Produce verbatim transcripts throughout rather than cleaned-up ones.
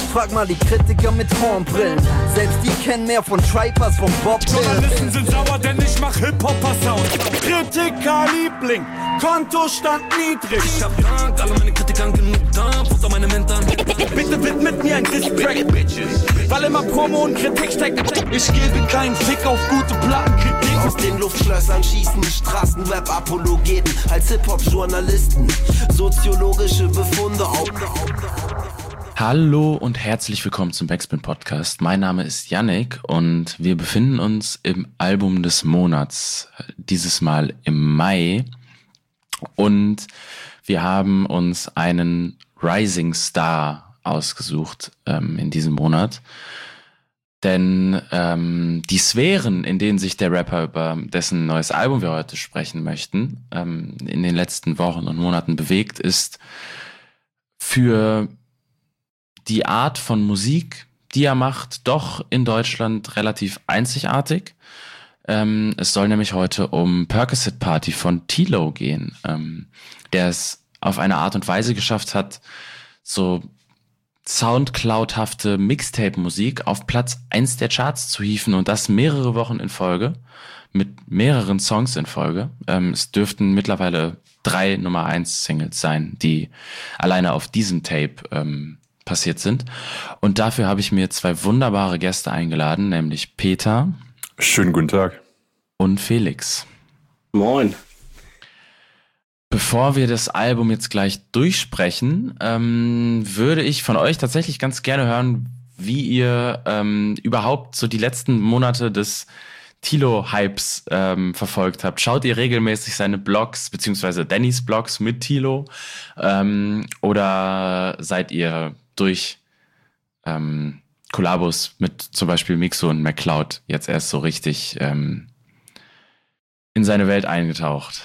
Frag mal die Kritiker mit Hornbrillen. Selbst die kennen mehr von Tripe als von Bob Dylan. Journalisten sind sauer, denn ich mach Hip-Hopper-Sound. Kritiker-Liebling, Kontostand niedrig. Ich hab Dank, alle meine Kritikern genug Dampf unter meine Mentoren. Bitte widmet mir ein Diss-Track, Bitches. Weil immer Promo und Kritik steckt. Ich gebe keinen Fick auf gute Plattenkritik. Aus den Luftschlössern schießen Straßenrap-Apologeten als Hip-Hop-Journalisten. Soziologische Befunde auf. Hallo und herzlich willkommen zum Backspin Podcast. Mein Name ist Yannick und wir befinden uns im Album des Monats, dieses Mal im Mai. Und wir haben uns einen Rising Star ausgesucht ähm, in diesem Monat. Denn ähm, die Sphären, in denen sich der Rapper, über dessen neues Album wir heute sprechen möchten, ähm, in den letzten Wochen und Monaten bewegt, ist für die Art von Musik, die er macht, doch in Deutschland relativ einzigartig. Ähm, es soll nämlich heute um Percocet Party von Tilo gehen, ähm, der es auf eine Art und Weise geschafft hat, so Soundcloud-hafte Mixtape-Musik auf Platz eins der Charts zu hieven und das mehrere Wochen in Folge, mit mehreren Songs in Folge. Ähm, es dürften mittlerweile drei Nummer eins Singles sein, die alleine auf diesem Tape ähm, passiert sind. Und dafür habe ich mir zwei wunderbare Gäste eingeladen, nämlich Peter. Schönen guten Tag. Und Felix. Moin. Bevor wir das Album jetzt gleich durchsprechen, ähm, würde ich von euch tatsächlich ganz gerne hören, wie ihr ähm, überhaupt so die letzten Monate des Tilo-Hypes ähm, verfolgt habt. Schaut ihr regelmäßig seine Blogs, beziehungsweise Dannys Blogs mit Tilo? Ähm, oder seid ihr durch ähm, Kollabos mit zum Beispiel Mixo und McCloud jetzt erst so richtig ähm, in seine Welt eingetaucht?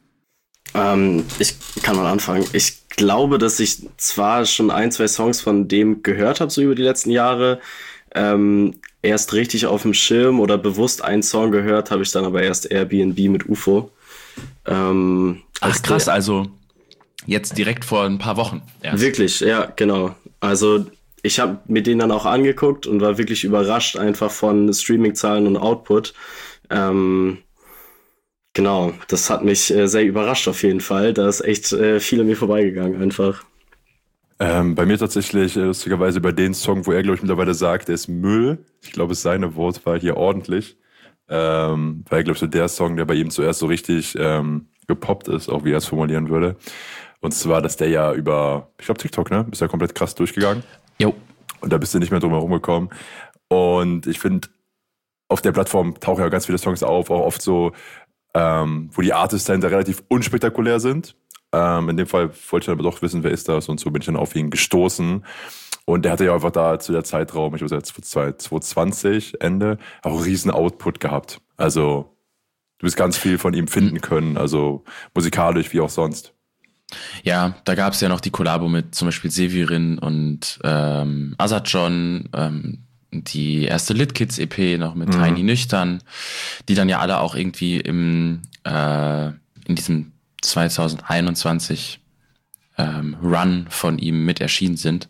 Ähm, ich kann mal anfangen. Ich glaube, dass ich zwar schon ein, zwei Songs von dem gehört habe, so über die letzten Jahre. Ähm, erst richtig auf dem Schirm oder bewusst einen Song gehört, habe ich dann aber erst Airbnb mit U F O. Ähm, Ach krass, der, also jetzt direkt vor ein paar Wochen. Erst. Wirklich, ja, genau. Also ich habe mir den dann auch angeguckt und war wirklich überrascht einfach von Streaming-Zahlen und Output. Ähm, Genau, das hat mich äh, sehr überrascht auf jeden Fall. Da ist echt äh, viel an mir vorbeigegangen einfach. Ähm, bei mir tatsächlich äh, lustigerweise bei den Song, wo er, glaube ich, mittlerweile sagt, der ist Müll. Ich glaube, seine Wortwahl hier ordentlich. Ähm, weil, glaube ich, so der Song, der bei ihm zuerst so richtig ähm, gepoppt ist, auch wie er es formulieren würde. Und zwar, dass der ja über, ich glaube, TikTok, ne? Ist ja komplett krass durchgegangen. Jo. Und da bist du nicht mehr drum herum gekommen. Und ich finde, auf der Plattform tauchen ja ganz viele Songs auf, auch oft so, Ähm, wo die Artists dahinter relativ unspektakulär sind. Ähm, in dem Fall wollte ich dann aber doch wissen, wer ist das, und so bin ich dann auf ihn gestoßen. Und der hatte ja einfach da zu der Zeitraum, ich glaube zwanzig zwanzig, Ende, auch einen riesen Output gehabt. Also du wirst ganz viel von ihm finden können, also musikalisch wie auch sonst. Ja, da gab es ja noch die Kollabo mit zum Beispiel Severin und ähm, Azadjon, ähm, die erste Litkids-E P noch mit mhm. Tiny Nüchtern, die dann ja alle auch irgendwie im äh, in diesem zwanzig einundzwanzig ähm, Run von ihm mit erschienen sind.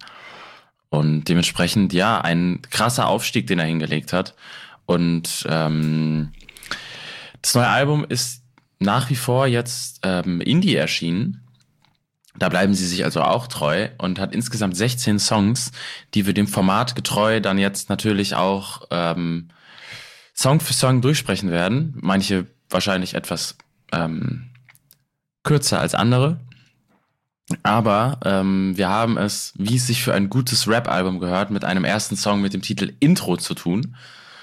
Und dementsprechend, ja, ein krasser Aufstieg, den er hingelegt hat. Und ähm, das neue Album ist nach wie vor jetzt ähm, Indie erschienen. Da bleiben sie sich also auch treu und hat insgesamt sechzehn Songs, die wir dem Format getreu dann jetzt natürlich auch ähm, Song für Song durchsprechen werden. Manche wahrscheinlich etwas ähm, kürzer als andere. Aber ähm, wir haben es, wie es sich für ein gutes Rap-Album gehört, mit einem ersten Song mit dem Titel Intro zu tun.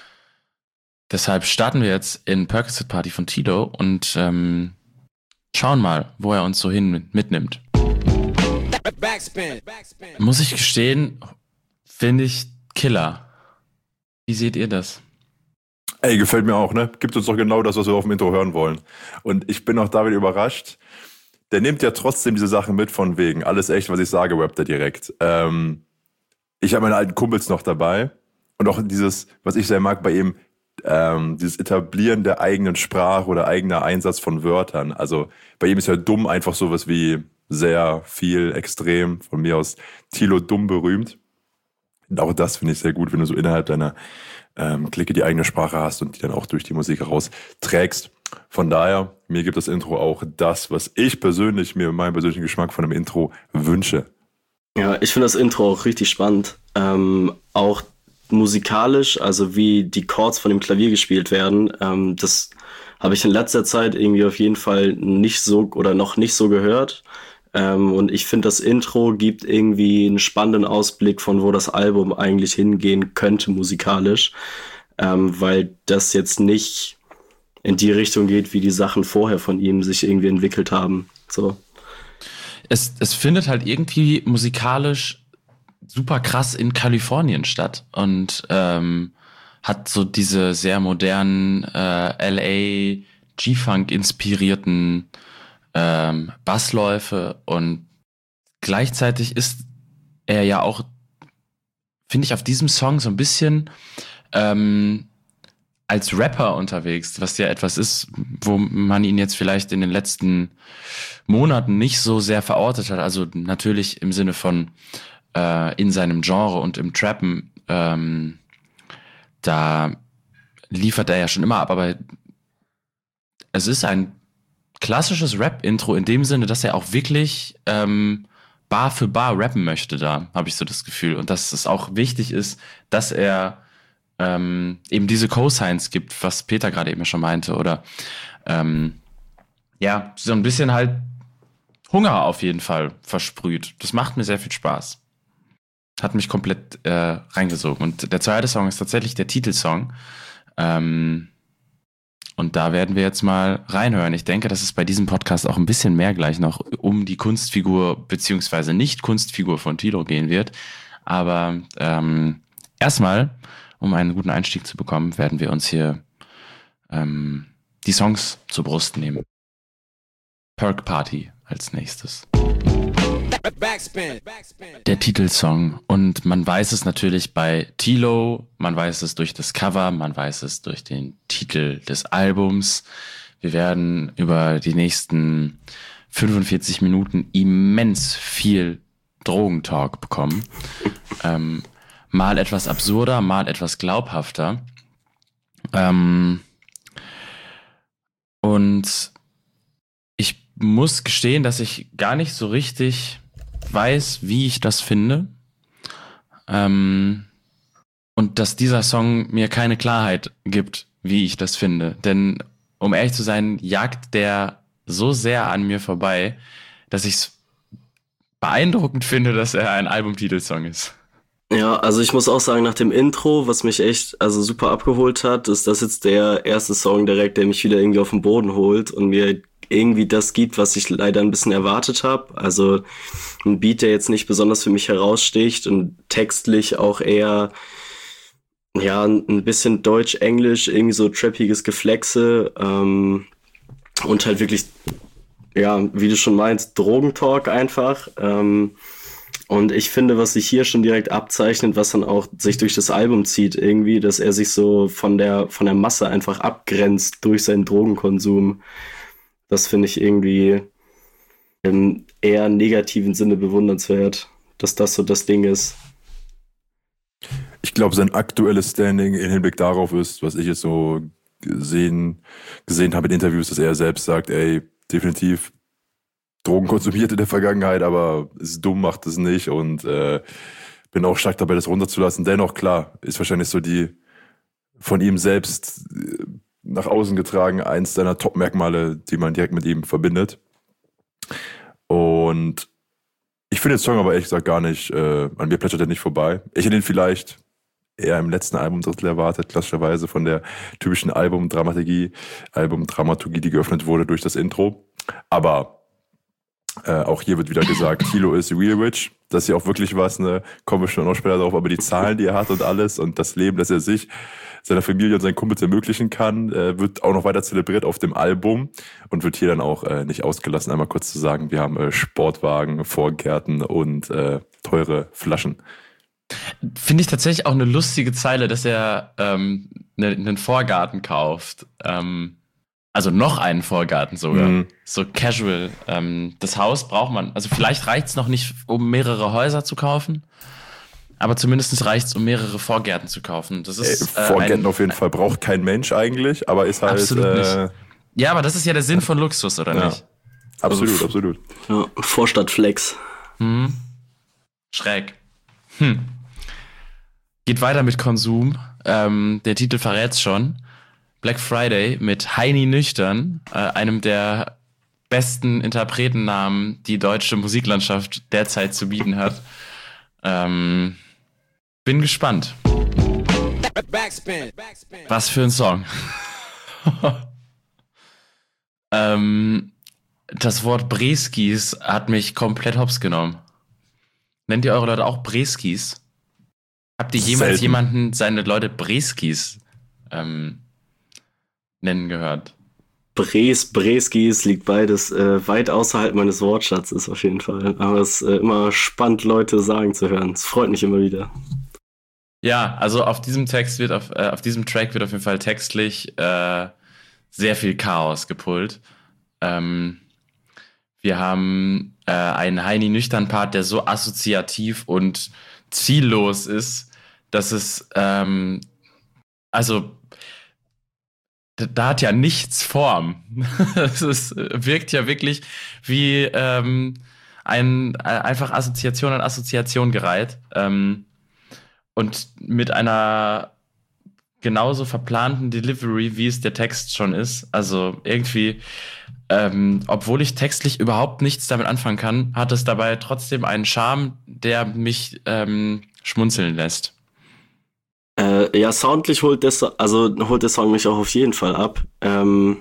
Deshalb starten wir jetzt in Percocet Party von Tilo und ähm, schauen mal, wo er uns so hin mitnimmt. Backspin. Backspin. Muss ich gestehen, finde ich Killer. Wie seht ihr das? Ey, gefällt mir auch, ne? Gibt uns doch genau das, was wir auf dem Intro hören wollen. Und ich bin auch da wieder überrascht. Der nimmt ja trotzdem diese Sachen mit von wegen. Alles echt, was ich sage, rappt er direkt. Ähm, ich habe meine alten Kumpels noch dabei. Und auch dieses, was ich sehr mag bei ihm, ähm, dieses Etablieren der eigenen Sprache oder eigener Einsatz von Wörtern. Also bei ihm ist ja dumm einfach sowas wie sehr viel, extrem, von mir aus Tilo dumm berühmt. Und auch das finde ich sehr gut, wenn du so innerhalb deiner ähm, Clique die eigene Sprache hast und die dann auch durch die Musik herausträgst. Von daher, mir gibt das Intro auch das, was ich persönlich mir meinen persönlichen Geschmack von einem Intro wünsche. Ja, ich finde das Intro auch richtig spannend. Ähm, auch musikalisch, also wie die Chords von dem Klavier gespielt werden, ähm, das habe ich in letzter Zeit irgendwie auf jeden Fall nicht so oder noch nicht so gehört. Ähm, und ich finde, das Intro gibt irgendwie einen spannenden Ausblick von, wo das Album eigentlich hingehen könnte musikalisch, ähm, weil das jetzt nicht in die Richtung geht, wie die Sachen vorher von ihm sich irgendwie entwickelt haben. So. Es, es findet halt irgendwie musikalisch super krass in Kalifornien statt und ähm, hat so diese sehr modernen äh, L A G-Funk inspirierten ähm, Bassläufe und gleichzeitig ist er ja auch, finde ich, auf diesem Song so ein bisschen ähm, als Rapper unterwegs, was ja etwas ist, wo man ihn jetzt vielleicht in den letzten Monaten nicht so sehr verortet hat. Also natürlich im Sinne von äh, in seinem Genre und im Trappen, ähm, da liefert er ja schon immer ab, aber es ist ein klassisches Rap-Intro in dem Sinne, dass er auch wirklich ähm, Bar für Bar rappen möchte, da habe ich so das Gefühl. Und dass es auch wichtig ist, dass er ähm, eben diese Cosigns gibt, was Peter gerade eben schon meinte, oder ähm, ja, so ein bisschen halt Hunger auf jeden Fall versprüht. Das macht mir sehr viel Spaß. Hat mich komplett äh, reingesogen. Und der zweite Song ist tatsächlich der Titelsong. Ähm, und da werden wir jetzt mal reinhören. Ich denke, dass es bei diesem Podcast auch ein bisschen mehr gleich noch um die Kunstfigur beziehungsweise Nicht-Kunstfigur von Tilo gehen wird. Aber ähm, erstmal, um einen guten Einstieg zu bekommen, werden wir uns hier ähm, die Songs zur Brust nehmen. Perk Party als nächstes. Der Titelsong. Und man weiß es natürlich bei Tilo, man weiß es durch das Cover, man weiß es durch den Titel des Albums. Wir werden über die nächsten fünfundvierzig Minuten immens viel Drogentalk bekommen. ähm, mal etwas absurder, mal etwas glaubhafter. Ähm, und ich muss gestehen, dass ich gar nicht so richtig weiß, wie ich das finde. Ähm, und dass dieser Song mir keine Klarheit gibt, wie ich das finde. Denn, um ehrlich zu sein, jagt der so sehr an mir vorbei, dass ich es beeindruckend finde, dass er ein Albumtitelsong ist. Ja, also ich muss auch sagen, nach dem Intro, was mich echt also super abgeholt hat, ist das jetzt der erste Song direkt, der mich wieder irgendwie auf den Boden holt und mir irgendwie das gibt, was ich leider ein bisschen erwartet habe. Also ein Beat, der jetzt nicht besonders für mich heraussticht und textlich auch eher ja ein bisschen Deutsch-Englisch, irgendwie so trappiges Geflexe ähm, und halt wirklich, ja, wie du schon meinst, Drogentalk einfach. Ähm, und ich finde, was sich hier schon direkt abzeichnet, was dann auch sich durch das Album zieht irgendwie, dass er sich so von der von der Masse einfach abgrenzt durch seinen Drogenkonsum. Das finde ich irgendwie im eher negativen Sinne bewundernswert, dass das so das Ding ist. Ich glaube, sein aktuelles Standing im Hinblick darauf ist, was ich jetzt so gesehen, gesehen habe in Interviews, dass er selbst sagt, ey, definitiv Drogen konsumiert in der Vergangenheit, aber ist dumm, macht es nicht und äh, bin auch stark dabei, das runterzulassen. Dennoch, klar, ist wahrscheinlich so die von ihm selbst äh, nach außen getragen, eins seiner Top-Merkmale, die man direkt mit ihm verbindet. Und ich finde den Song aber ehrlich gesagt gar nicht, äh, an mir plätschert er nicht vorbei. Ich hätte ihn vielleicht eher im letzten Albumdrittel erwartet, klassischerweise von der typischen Albumdramaturgie, Albumdramaturgie, die geöffnet wurde durch das Intro. Aber äh, auch hier wird wieder gesagt, Tilo ist real rich. Das ist ja auch wirklich was, ne? Kommen wir schon noch später drauf, aber die Zahlen, die er hat und alles und das Leben, das er sich, seiner Familie und seinen Kumpels ermöglichen kann, äh, wird auch noch weiter zelebriert auf dem Album und wird hier dann auch äh, nicht ausgelassen. Einmal kurz zu sagen, wir haben äh, Sportwagen, Vorgärten und äh, teure Flaschen. Finde ich tatsächlich auch eine lustige Zeile, dass er ähm, ne, einen Vorgarten kauft. Ähm, also noch einen Vorgarten sogar. Mhm. So casual. Ähm, das Haus braucht man. Also vielleicht reicht es noch nicht, um mehrere Häuser zu kaufen. aber zumindest reicht es, um mehrere Vorgärten zu kaufen. Das ist, Ey, Vorgärten äh, ein, auf jeden Fall braucht kein Mensch eigentlich, aber ist halt... Absolut äh, nicht. Ja, aber das ist ja der Sinn von Luxus, oder ja. nicht? Absolut, Also, absolut. Ja, Vorstadtflex. Hm. Schräg. Hm. Geht weiter mit Konsum. Ähm, der Titel verrät's schon. Black Friday mit Heini Nüchtern, äh, einem der besten Interpretennamen, die deutsche Musiklandschaft derzeit zu bieten hat. Ähm, bin gespannt. Was für ein Song. ähm, das Wort Breskis hat mich komplett hops genommen. Nennt ihr eure Leute auch Breskis? Habt ihr jemals Selten. jemanden seine Leute Breskis ähm, nennen gehört? Bres, Breskis liegt beides äh, weit außerhalb meines Wortschatzes auf jeden Fall. Aber es ist äh, immer spannend, Leute sagen zu hören. Es freut mich immer wieder. Ja, also auf diesem Text wird auf, äh, auf diesem Track wird auf jeden Fall textlich äh, sehr viel Chaos gepullt. Ähm, wir haben äh, einen Heini nüchtern Part, der so assoziativ und ziellos ist, dass es ähm, also da, da hat ja nichts Form. Es ist, wirkt ja wirklich wie ähm, ein äh, einfach Assoziation an Assoziation gereiht. Ähm, Und mit einer genauso verplanten Delivery, wie es der Text schon ist. Also irgendwie, ähm, obwohl ich textlich überhaupt nichts damit anfangen kann, hat es dabei trotzdem einen Charme, der mich ähm, schmunzeln lässt. Äh, ja, soundlich holt der, so- also holt der Song mich auch auf jeden Fall ab. Ähm,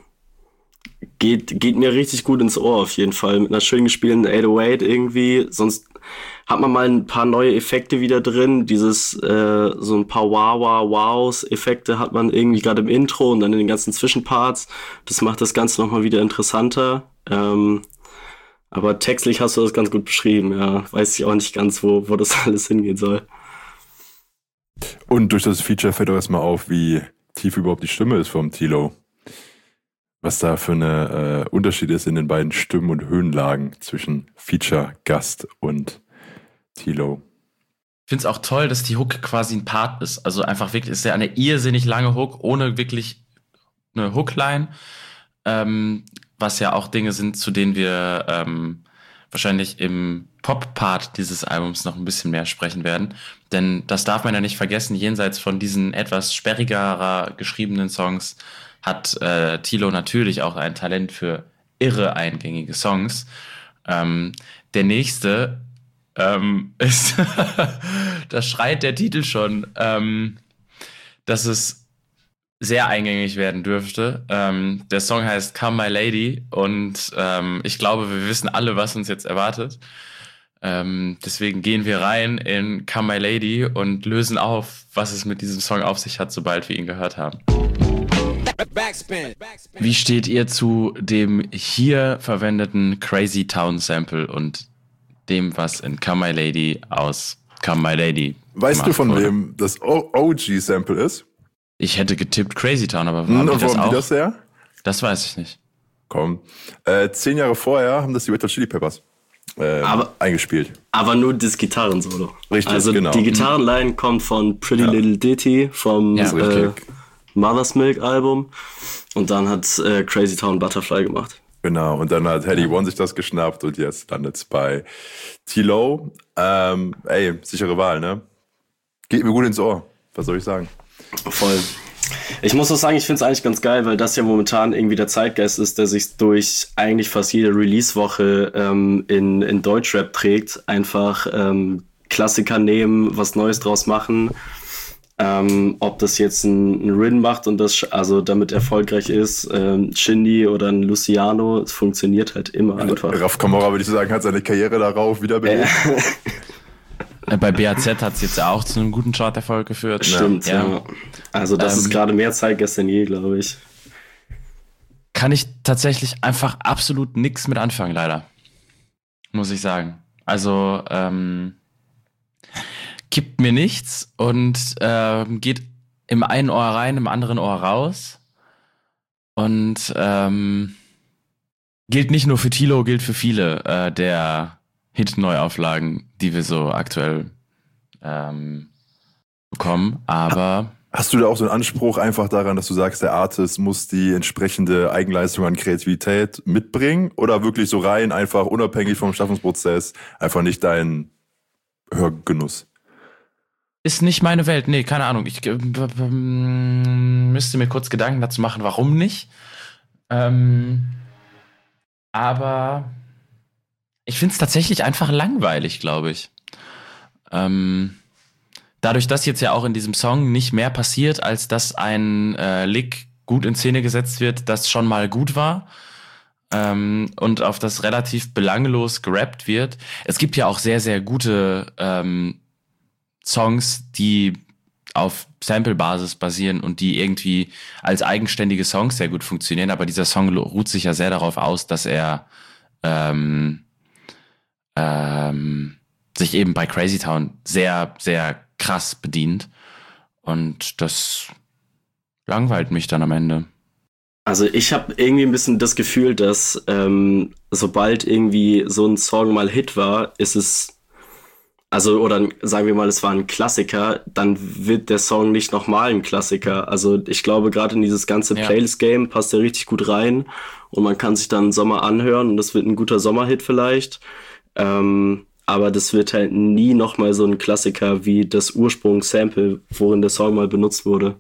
geht, geht mir richtig gut ins Ohr auf jeden Fall. Mit einer schön gespielten acht null acht irgendwie. Sonst hat man mal ein paar neue Effekte wieder drin. Dieses, äh, so ein paar Wow-Wow-Wows-Effekte hat man irgendwie gerade im Intro und dann in den ganzen Zwischenparts. Das macht das Ganze nochmal wieder interessanter. Ähm, aber textlich hast du das ganz gut beschrieben, ja. Weiß ich auch nicht ganz, wo, wo das alles hingehen soll. Und durch das Feature fällt auch erstmal auf, wie tief überhaupt die Stimme ist vom Tilo. Was da für eine äh, Unterschied ist in den beiden Stimmen- und Höhenlagen zwischen Feature, Gast und Tilo. Ich finde es auch toll, dass die Hook quasi ein Part ist. Also einfach wirklich, ist ja eine irrsinnig lange Hook, ohne wirklich eine Hookline. Ähm, was ja auch Dinge sind, zu denen wir ähm, wahrscheinlich im Pop-Part dieses Albums noch ein bisschen mehr sprechen werden. Denn das darf man ja nicht vergessen, jenseits von diesen etwas sperrigerer geschriebenen Songs hat äh, Tilo natürlich auch ein Talent für irre eingängige Songs. Ähm, der nächste ähm, ist, da schreit der Titel schon, ähm, dass es sehr eingängig werden dürfte. Ähm, der Song heißt Come My Lady und ähm, ich glaube, wir wissen alle, was uns jetzt erwartet. Ähm, deswegen gehen wir rein in Come My Lady und lösen auf, was es mit diesem Song auf sich hat, sobald wir ihn gehört haben. Wie steht ihr zu dem hier verwendeten Crazy Town Sample und dem, was in Come My Lady aus Come My Lady Weißt du, gemacht von wurde? wem das O G-Sample ist? Ich hätte getippt Crazy Town, aber Hm, haben die und das warum auch? die das her? Das weiß ich nicht. Komm. Äh, zehn Jahre vorher haben das die Red Hot Chili Peppers ähm, Aber- eingespielt. Aber nur das Gitarrensolo. Richtig, also genau. die Gitarrenline kommt von Pretty Ja. Little Ditty vom Ja, äh, richtig. Mother's Milk Album. Und dann hat äh, Crazy Town Butterfly gemacht. Genau, und dann hat Heady One sich das geschnappt und jetzt landet es bei T-Lo. Ähm, ey, sichere Wahl, ne? Geht mir gut ins Ohr. Was soll ich sagen? Voll. Ich muss auch sagen, ich finde es eigentlich ganz geil, weil das ja momentan irgendwie der Zeitgeist ist, der sich durch eigentlich fast jede Release-Woche ähm, in, in Deutschrap trägt. Einfach ähm, Klassiker nehmen, was Neues draus machen. Ähm, ob das jetzt ein, ein Rin macht und das also damit erfolgreich ist, ähm, Shindy oder ein Luciano, es funktioniert halt immer einfach. Raf Kamora, würde ich sagen, hat seine Karriere darauf wiederbelebt. Äh, Bei B A Z hat es jetzt auch zu einem guten Charterfolg geführt. Stimmt, ja. ja. Also das Ähm, ist gerade mehr Zeitgeist denn je, glaube ich. Kann ich tatsächlich einfach absolut nichts mit anfangen, leider. Muss ich sagen. Also, ähm, gibt mir nichts und ähm, geht im einen Ohr rein, im anderen Ohr raus. Und ähm, gilt nicht nur für Tilo, gilt für viele äh, der Hit-Neuauflagen, die wir so aktuell ähm, bekommen, aber... Hast du da auch so einen Anspruch einfach daran, dass du sagst, der Artist muss die entsprechende Eigenleistung an Kreativität mitbringen oder wirklich so rein, einfach unabhängig vom Schaffensprozess, einfach nicht dein Hörgenuss? Ist nicht meine Welt, nee, keine Ahnung. Ich äh, müsste mir kurz Gedanken dazu machen, warum nicht. Ähm, aber ich finde es tatsächlich einfach langweilig, glaube ich. Ähm, Dadurch, dass jetzt ja auch in diesem Song nicht mehr passiert, als dass ein äh, Lick gut in Szene gesetzt wird, das schon mal gut war ähm, und auf das relativ belanglos gerappt wird. Es gibt ja auch sehr, sehr gute ähm, Songs, die auf Sample-Basis basieren und die irgendwie als eigenständige Songs sehr gut funktionieren, aber dieser Song ruht sich ja sehr darauf aus, dass er ähm, ähm, sich eben bei Crazy Town sehr, sehr krass bedient. Und das langweilt mich dann am Ende. Also ich habe irgendwie ein bisschen das Gefühl, dass ähm, sobald irgendwie so ein Song mal Hit war, ist es, also oder sagen wir mal, es war ein Klassiker, dann wird der Song nicht nochmal ein Klassiker. Also ich glaube, gerade in dieses ganze Ja. Playlist-Game passt er richtig gut rein und man kann sich dann im Sommer anhören und das wird ein guter Sommerhit vielleicht. Ähm, aber das wird halt nie nochmal so ein Klassiker wie das Ursprungssample, worin der Song mal benutzt wurde.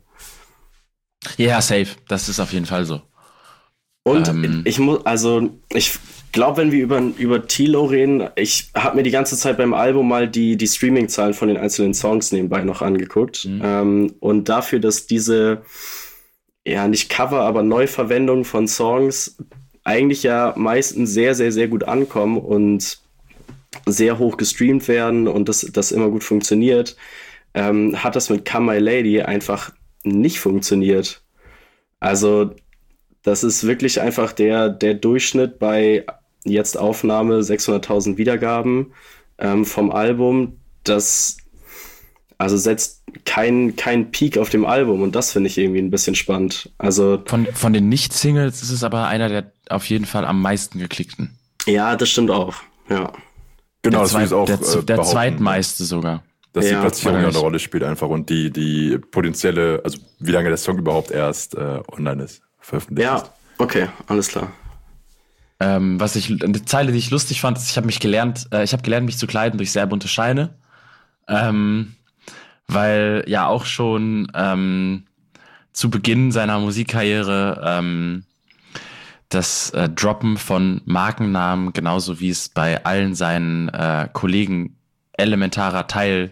Ja, safe. Das ist auf jeden Fall so. Und Ähm. ich muss, also ich glaube, wenn wir über, über Tilo reden, ich habe mir die ganze Zeit beim Album mal die, die Streaming-Zahlen von den einzelnen Songs nebenbei noch angeguckt. Mhm. Ähm, und dafür, dass diese, ja nicht Cover, aber Neuverwendung von Songs eigentlich ja meistens sehr, sehr, sehr gut ankommen und sehr hoch gestreamt werden und das, das immer gut funktioniert, ähm, hat das mit Come My Lady einfach nicht funktioniert. Also das ist wirklich einfach der, der Durchschnitt bei jetzt Aufnahme sechshunderttausend Wiedergaben ähm, vom Album. Das also setzt kein, kein Peak auf dem Album und das finde ich irgendwie ein bisschen spannend. Also Von, von den Nicht-Singles ist es aber einer der auf jeden Fall am meisten geklickten. ja, das stimmt auch. Ja. Genau, der das will ich zweit, auch der, äh, der behaupten, zweitmeiste sogar. dass Ja, die Platzierung oder ja nicht? eine Rolle spielt einfach und die, die potenzielle, also wie lange der Song überhaupt erst äh, online ist, veröffentlicht Ja, ist. okay, alles klar. Ähm, was ich, eine Zeile, die ich lustig fand, ist, ich habe mich gelernt, äh, ich habe gelernt, mich zu kleiden durch sehr bunte Scheine. Ähm, weil ja auch schon ähm, zu Beginn seiner Musikkarriere ähm, das äh, Droppen von Markennamen, genauso wie es bei allen seinen äh, Kollegen elementarer Teil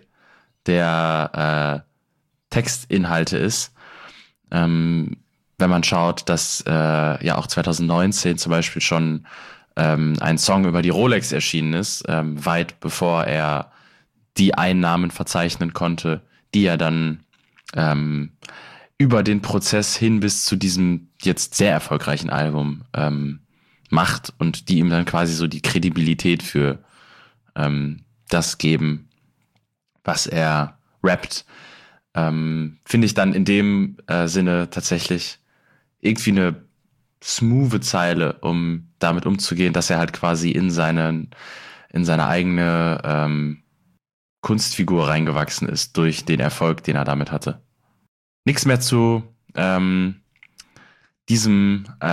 der äh, Textinhalte ist. Ähm, wenn man schaut, dass äh, ja auch zwanzig neunzehn zum Beispiel schon ähm, ein Song über die Rolex erschienen ist, ähm, weit bevor er die Einnahmen verzeichnen konnte, die er dann ähm, über den Prozess hin bis zu diesem jetzt sehr erfolgreichen Album ähm, macht und die ihm dann quasi so die Kredibilität für ähm, das geben, was er rappt, ähm, finde ich dann in dem äh, Sinne tatsächlich irgendwie eine smoothe Zeile, um damit umzugehen, dass er halt quasi in seinen, in seine eigene ähm, Kunstfigur reingewachsen ist durch den Erfolg, den er damit hatte. Nichts mehr zu ähm, diesem äh,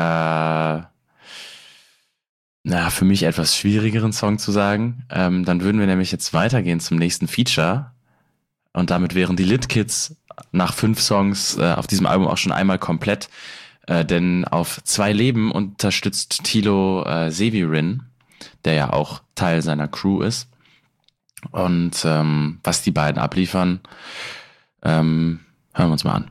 na, für mich etwas schwierigeren Song zu sagen. Ähm, dann würden wir nämlich jetzt weitergehen zum nächsten Feature. Und damit wären die Lit Kids nach fünf Songs äh, auf diesem Album auch schon einmal komplett. Äh, denn auf Zwei Leben unterstützt Tilo äh, Severin, der ja auch Teil seiner Crew ist. Und ähm, was die beiden abliefern, ähm, hören wir uns mal an.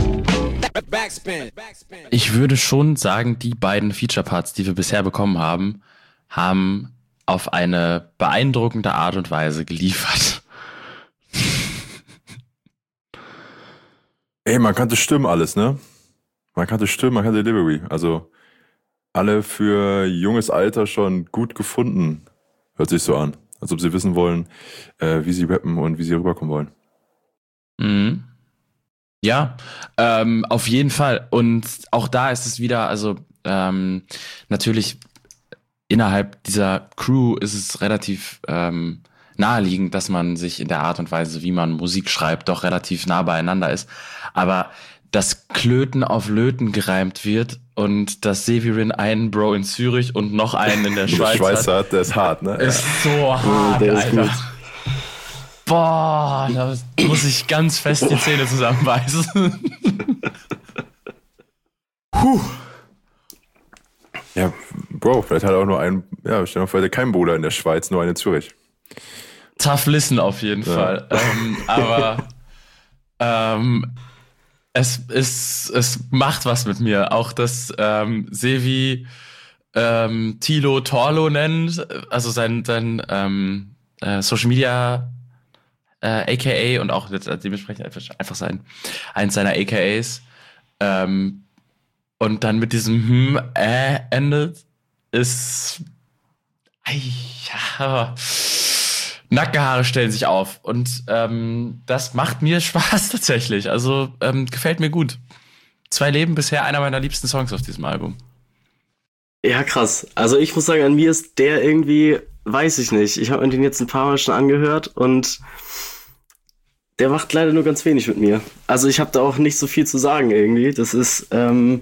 Ich würde schon sagen, die beiden Feature-Parts, die wir bisher bekommen haben, haben auf eine beeindruckende Art und Weise geliefert. Ey, man kannte Stimmen alles, ne? Man kannte Stimmen, man kannte Delivery. Also alle für junges Alter schon gut gefunden. Hört sich so an. Als ob sie wissen wollen, äh, wie sie rappen und wie sie rüberkommen wollen. Mhm. Ja, ähm, auf jeden Fall. Und auch da ist es wieder, also ähm, natürlich innerhalb dieser Crew ist es relativ ähm, naheliegend, dass man sich in der Art und Weise, wie man Musik schreibt, doch relativ nah beieinander ist. Aber dass Klöten auf Löten gereimt wird und dass Severin einen Bro in Zürich und noch einen in der Schweiz, Schweiz hat, hat, der ist hart, ne? Ist so hart, der ist Alter. gut. Boah, da muss ich ganz fest die Zähne zusammenbeißen. Puh. Ja, Bro, vielleicht hat er auch nur einen, ja, stell dir mal vor, er hat keinen Bruder in der Schweiz, nur einen in Zürich. Tough listen auf jeden Ja. Fall. Ähm, aber ähm, es ist, es macht was mit mir. Auch dass ähm, Sevi ähm, Tilo Torlo nennt, also sein, sein ähm, äh, Social Media äh, A K A und auch dementsprechend einfach sein, eins seiner A K As. Ähm, und dann mit diesem hm, äh endet, ist ei, ja, Nackenhaare stellen sich auf und ähm, das macht mir Spaß tatsächlich. Also ähm, gefällt mir gut. Zwei Leben bisher einer meiner liebsten Songs auf diesem Album. Ja, krass. Also ich muss sagen, an mir ist der irgendwie, weiß ich nicht. Ich habe mir den jetzt ein paar Mal schon angehört und der macht leider nur ganz wenig mit mir. Also ich habe da auch nicht so viel zu sagen irgendwie. Das ist, ähm,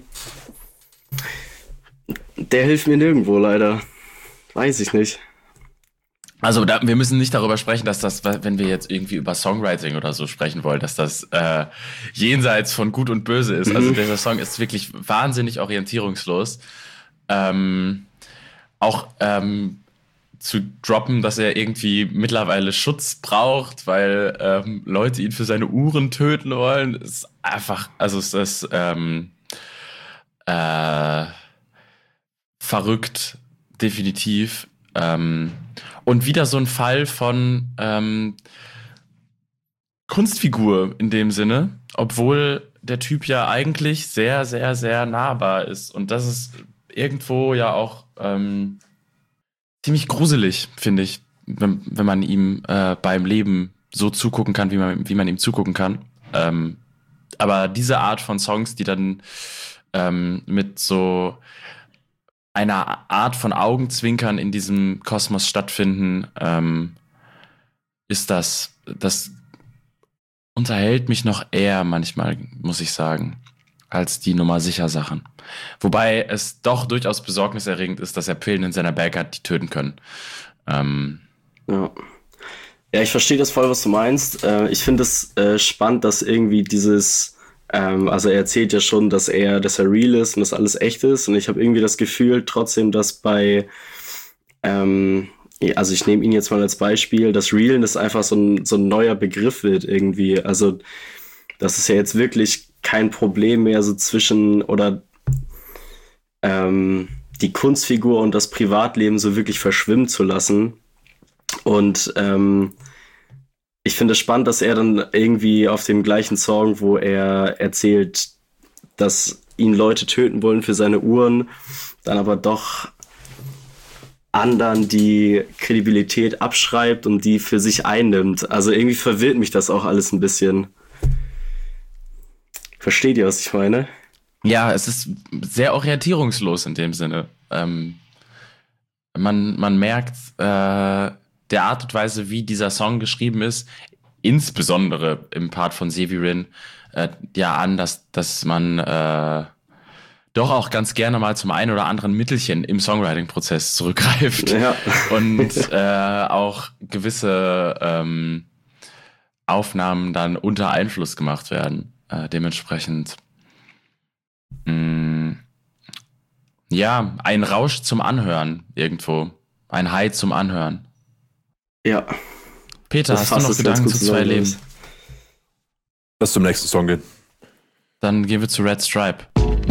der hilft mir nirgendwo leider. Weiß ich nicht. Also da, wir müssen nicht darüber sprechen, dass das, wenn wir jetzt irgendwie über Songwriting oder so sprechen wollen, dass das äh, jenseits von Gut und Böse ist. Mhm. Also dieser Song ist wirklich wahnsinnig orientierungslos. Ähm, auch ähm, zu droppen, dass er irgendwie mittlerweile Schutz braucht, weil ähm, Leute ihn für seine Uhren töten wollen, ist einfach, also es ist ähm, äh, verrückt, definitiv. Ähm, und wieder so ein Fall von ähm, Kunstfigur in dem Sinne, obwohl der Typ ja eigentlich sehr, sehr, sehr nahbar ist. Und das ist irgendwo ja auch ähm, ziemlich gruselig, finde ich, wenn, wenn man ihm äh, beim Leben so zugucken kann, wie man, wie man ihm zugucken kann. Ähm, aber diese Art von Songs, die dann ähm, mit so einer Art von Augenzwinkern in diesem Kosmos stattfinden, ähm, ist das, das unterhält mich noch eher manchmal, muss ich sagen, als die Nummer sicher Sachen. Wobei es doch durchaus besorgniserregend ist, dass er Pillen in seiner Bag hat, die töten können. Ähm, ja. ja, ich verstehe das voll, was du meinst. Äh, ich finde es äh, spannend, dass irgendwie dieses Ähm, also er erzählt ja schon, dass er, dass er real ist und dass alles echt ist. Und ich habe irgendwie das Gefühl trotzdem, dass bei, ähm, also ich nehme ihn jetzt mal als Beispiel, dass Realness einfach so ein, so ein neuer Begriff wird irgendwie. Also das ist ja jetzt wirklich kein Problem mehr so zwischen, oder ähm, die Kunstfigur und das Privatleben so wirklich verschwimmen zu lassen. Und ähm, ich finde es spannend, dass er dann irgendwie auf dem gleichen Song, wo er erzählt, dass ihn Leute töten wollen für seine Uhren, dann aber doch anderen die Kredibilität abschreibt und die für sich einnimmt. Also irgendwie verwirrt mich das auch alles ein bisschen. Versteht ihr, was ich meine? Ja, es ist sehr orientierungslos in dem Sinne. Ähm, man, man merkt äh, der Art und Weise, wie dieser Song geschrieben ist, insbesondere im Part von Severin, äh, ja an, dass, dass man äh, doch auch ganz gerne mal zum einen oder anderen Mittelchen im Songwriting-Prozess zurückgreift. Ja. Und äh, auch gewisse ähm, Aufnahmen dann unter Einfluss gemacht werden. Äh, dementsprechend mh, ja, ein Rausch zum Anhören irgendwo. Ein High zum Anhören. Ja. Peter, hast du noch Gedanken zu zwei Leben? Lass zum nächsten Song gehen. Dann gehen wir zu Red Stripe.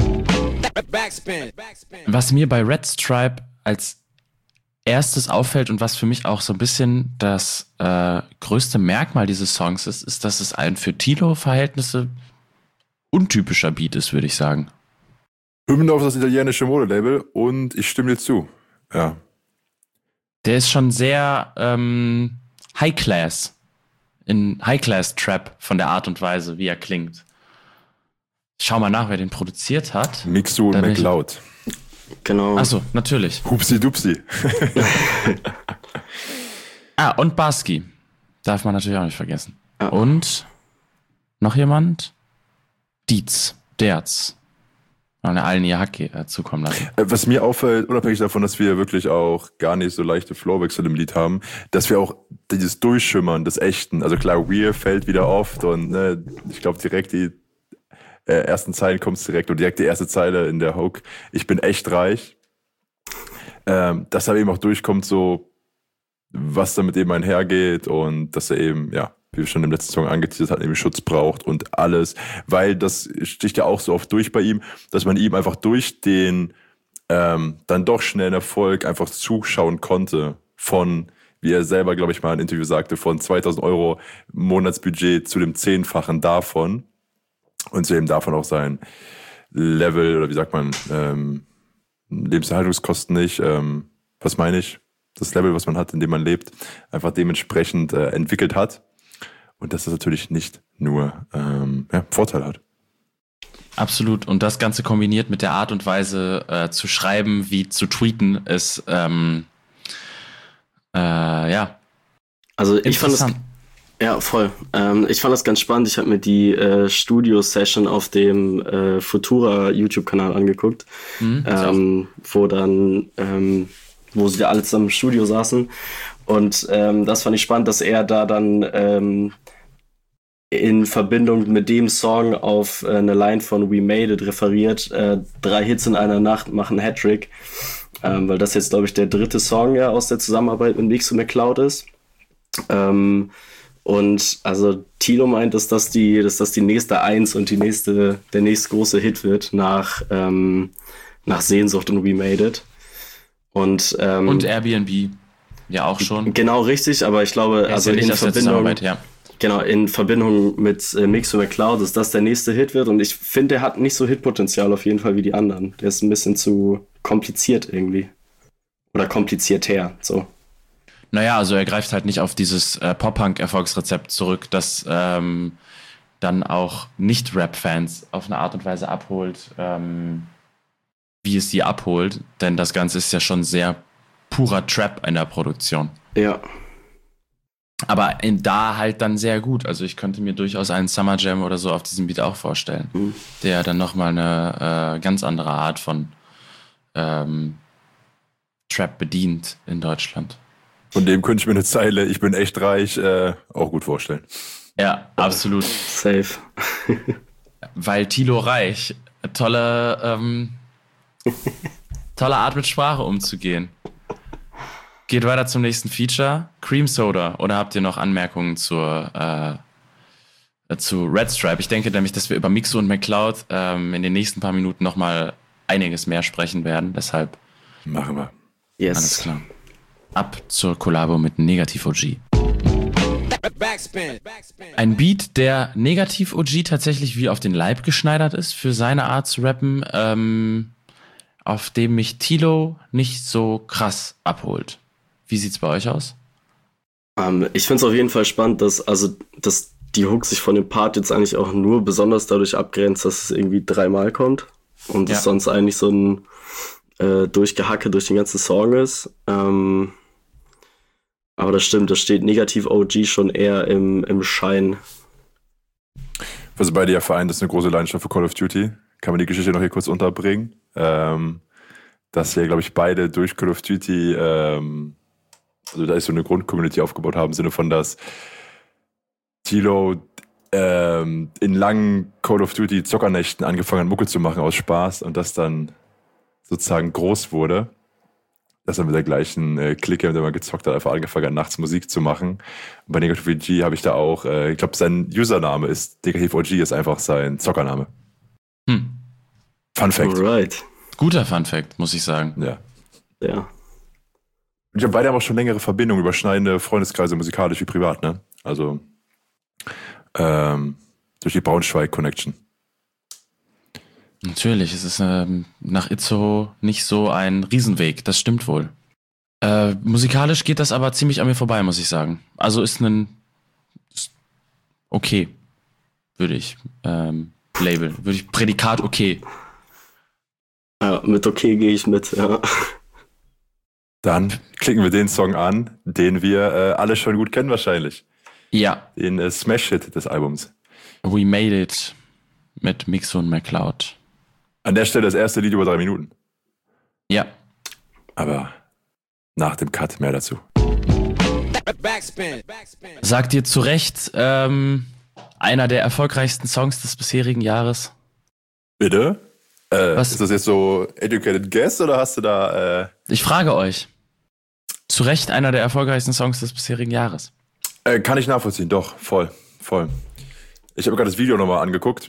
Was mir bei Red Stripe als erstes auffällt und was für mich auch so ein bisschen das äh, größte Merkmal dieses Songs ist, ist, dass es ein für Tilo-Verhältnisse untypischer Beat ist, würde ich sagen. Hymne auf das italienische Modelabel und ich stimme dir zu. Ja. Der ist schon sehr ähm, High-Class. In High-Class-Trap von der Art und Weise, wie er klingt. Schau mal nach, wer den produziert hat. Mixu und McLeod. Genau. Achso, natürlich. Hupsi Dupsi. Ah, und Barsky. Darf man natürlich auch nicht vergessen. Ja. Und noch jemand? Dietz. Derz. Eine allen ihr Hack äh, zukommen lassen. Was mir auffällt, unabhängig davon, dass wir wirklich auch gar nicht so leichte Flowwechsel im Lied haben, dass wir auch dieses Durchschimmern des Echten, also klar, Weir fällt wieder oft und ne, ich glaube direkt die äh, ersten Zeilen kommt direkt und direkt die erste Zeile in der Hook, ich bin echt reich. Ähm, dass da eben auch durchkommt, so was damit eben einhergeht und dass er eben, ja, wie wir schon im letzten Song angeteasert hatten, eben Schutz braucht und alles, weil das sticht ja auch so oft durch bei ihm, dass man ihm einfach durch den ähm, dann doch schnellen Erfolg einfach zuschauen konnte von, wie er selber, glaube ich, mal in einem Interview sagte, von zweitausend Euro Monatsbudget zu dem Zehnfachen davon und zu eben davon auch sein Level, oder wie sagt man, ähm, Lebenserhaltungskosten nicht, ähm, was meine ich? Das Level, was man hat, in dem man lebt, einfach dementsprechend äh, entwickelt hat. Und dass das natürlich nicht nur ähm, ja, Vorteil hat. Absolut. Und das Ganze kombiniert mit der Art und Weise äh, zu schreiben, wie zu tweeten, ist ähm, äh, ja. Also ich fand das, ja voll. Ähm, ich fand das ganz spannend. Ich habe mir die äh, Studio-Session auf dem äh, Futura YouTube-Kanal angeguckt, mhm, ähm, wo dann, ähm, wo sie alle zusammen im Studio saßen. Und ähm, das fand ich spannend, dass er da dann ähm, in Verbindung mit dem Song auf äh, eine Line von We Made It referiert. Äh, drei Hits in einer Nacht machen Hattrick. Ähm, weil das jetzt, glaube ich, der dritte Song ja aus der Zusammenarbeit mit Mixo McCloud ist. Ähm, und also Tilo meint, dass das die, dass das die nächste Eins und die nächste, der nächste große Hit wird nach, ähm, nach Sehnsucht und We Made It. Und, ähm, und Airbnb. Ja, auch schon. Genau, richtig, aber ich glaube, ja, also ja in Verbindung, ja. genau, in Verbindung mit äh, Mixo McCloud, dass das der nächste Hit wird und ich finde, der hat nicht so Hitpotenzial auf jeden Fall wie die anderen. Der ist ein bisschen zu kompliziert irgendwie. Oder komplizierter, so. Naja, also er greift halt nicht auf dieses äh, Pop-Punk-Erfolgsrezept zurück, das ähm, dann auch Nicht-Rap-Fans auf eine Art und Weise abholt, ähm, wie es sie abholt, denn das Ganze ist ja schon sehr purer Trap in der Produktion. Ja. Aber in, da halt dann sehr gut. Also ich könnte mir durchaus einen Summer Jam oder so auf diesem Beat auch vorstellen, mhm. der dann nochmal eine äh, ganz andere Art von ähm, Trap bedient in Deutschland. Von dem könnte ich mir eine Zeile, ich bin echt reich, äh, auch gut vorstellen. Ja, absolut. Safe. Weil Tilo Reich, tolle, ähm, tolle Art mit Sprache umzugehen. Geht weiter zum nächsten Feature. Cream Soda. Oder habt ihr noch Anmerkungen zur, äh, zu Red Stripe? Ich denke nämlich, dass wir über Mixo und McCloud ähm, in den nächsten paar Minuten nochmal einiges mehr sprechen werden. Deshalb machen wir. Yes. Alles klar. Ab zur Kollabo mit Negativ-O G. Ein Beat, der Negativ-O G tatsächlich wie auf den Leib geschneidert ist für seine Art zu rappen, ähm, auf dem mich Tilo nicht so krass abholt. Wie sieht's bei euch aus? Um, ich finde es auf jeden Fall spannend, dass, also, dass die Hook sich von dem Part jetzt eigentlich auch nur besonders dadurch abgrenzt, dass es irgendwie dreimal kommt und es ja. sonst eigentlich so ein äh, Durchgehacke durch den ganzen Song ist. Ähm, aber das stimmt, da steht Negativ-O G schon eher im, im Schein. Was beide ja vereint, ist eine große Leidenschaft für Call of Duty. Kann man die Geschichte noch hier kurz unterbringen? Ähm, dass wir, glaube ich, beide durch Call of Duty ähm, also da ist so eine Grundcommunity aufgebaut haben, im Sinne von, dass Tilo ähm, in langen Call of Duty Zockernächten angefangen hat, Mucke zu machen aus Spaß und das dann sozusagen groß wurde. Dass er mit der gleichen äh, Clique, mit der man gezockt hat, einfach angefangen hat, nachts Musik zu machen. Und bei Negativ-O G habe ich da auch, äh, ich glaube, sein Username ist, Negativ-O G ist einfach sein Zockername. Hm. Fun Fact. Alright. Guter Fun Fact, muss ich sagen. Ja. Ja. Und ich habe beide aber schon längere Verbindungen, überschneidende Freundeskreise, musikalisch wie privat, ne? Also ähm, durch die Braunschweig-Connection. Natürlich, es ist ähm, nach Itzehoe nicht so ein Riesenweg, das stimmt wohl. Äh, musikalisch geht das aber ziemlich an mir vorbei, muss ich sagen. Also ist ein ist okay, würde ich ähm, labeln, würde ich Prädikat okay. Ja, mit okay gehe ich mit, ja. Dann klicken wir den Song an, den wir äh, alle schon gut kennen wahrscheinlich. Ja. Den äh, Smash-Hit des Albums. We Made It mit Mixo und McCloud. An der Stelle das erste Lied über drei Minuten. Ja. Aber nach dem Cut mehr dazu. Sagt ihr zu Recht, ähm, einer der erfolgreichsten Songs des bisherigen Jahres? Bitte? Äh, Was? Ist das jetzt so educated guess oder hast du da... Äh Ich frage euch. Zu Recht einer der erfolgreichsten Songs des bisherigen Jahres. Äh, kann ich nachvollziehen, doch, voll, voll. Ich habe gerade das Video nochmal angeguckt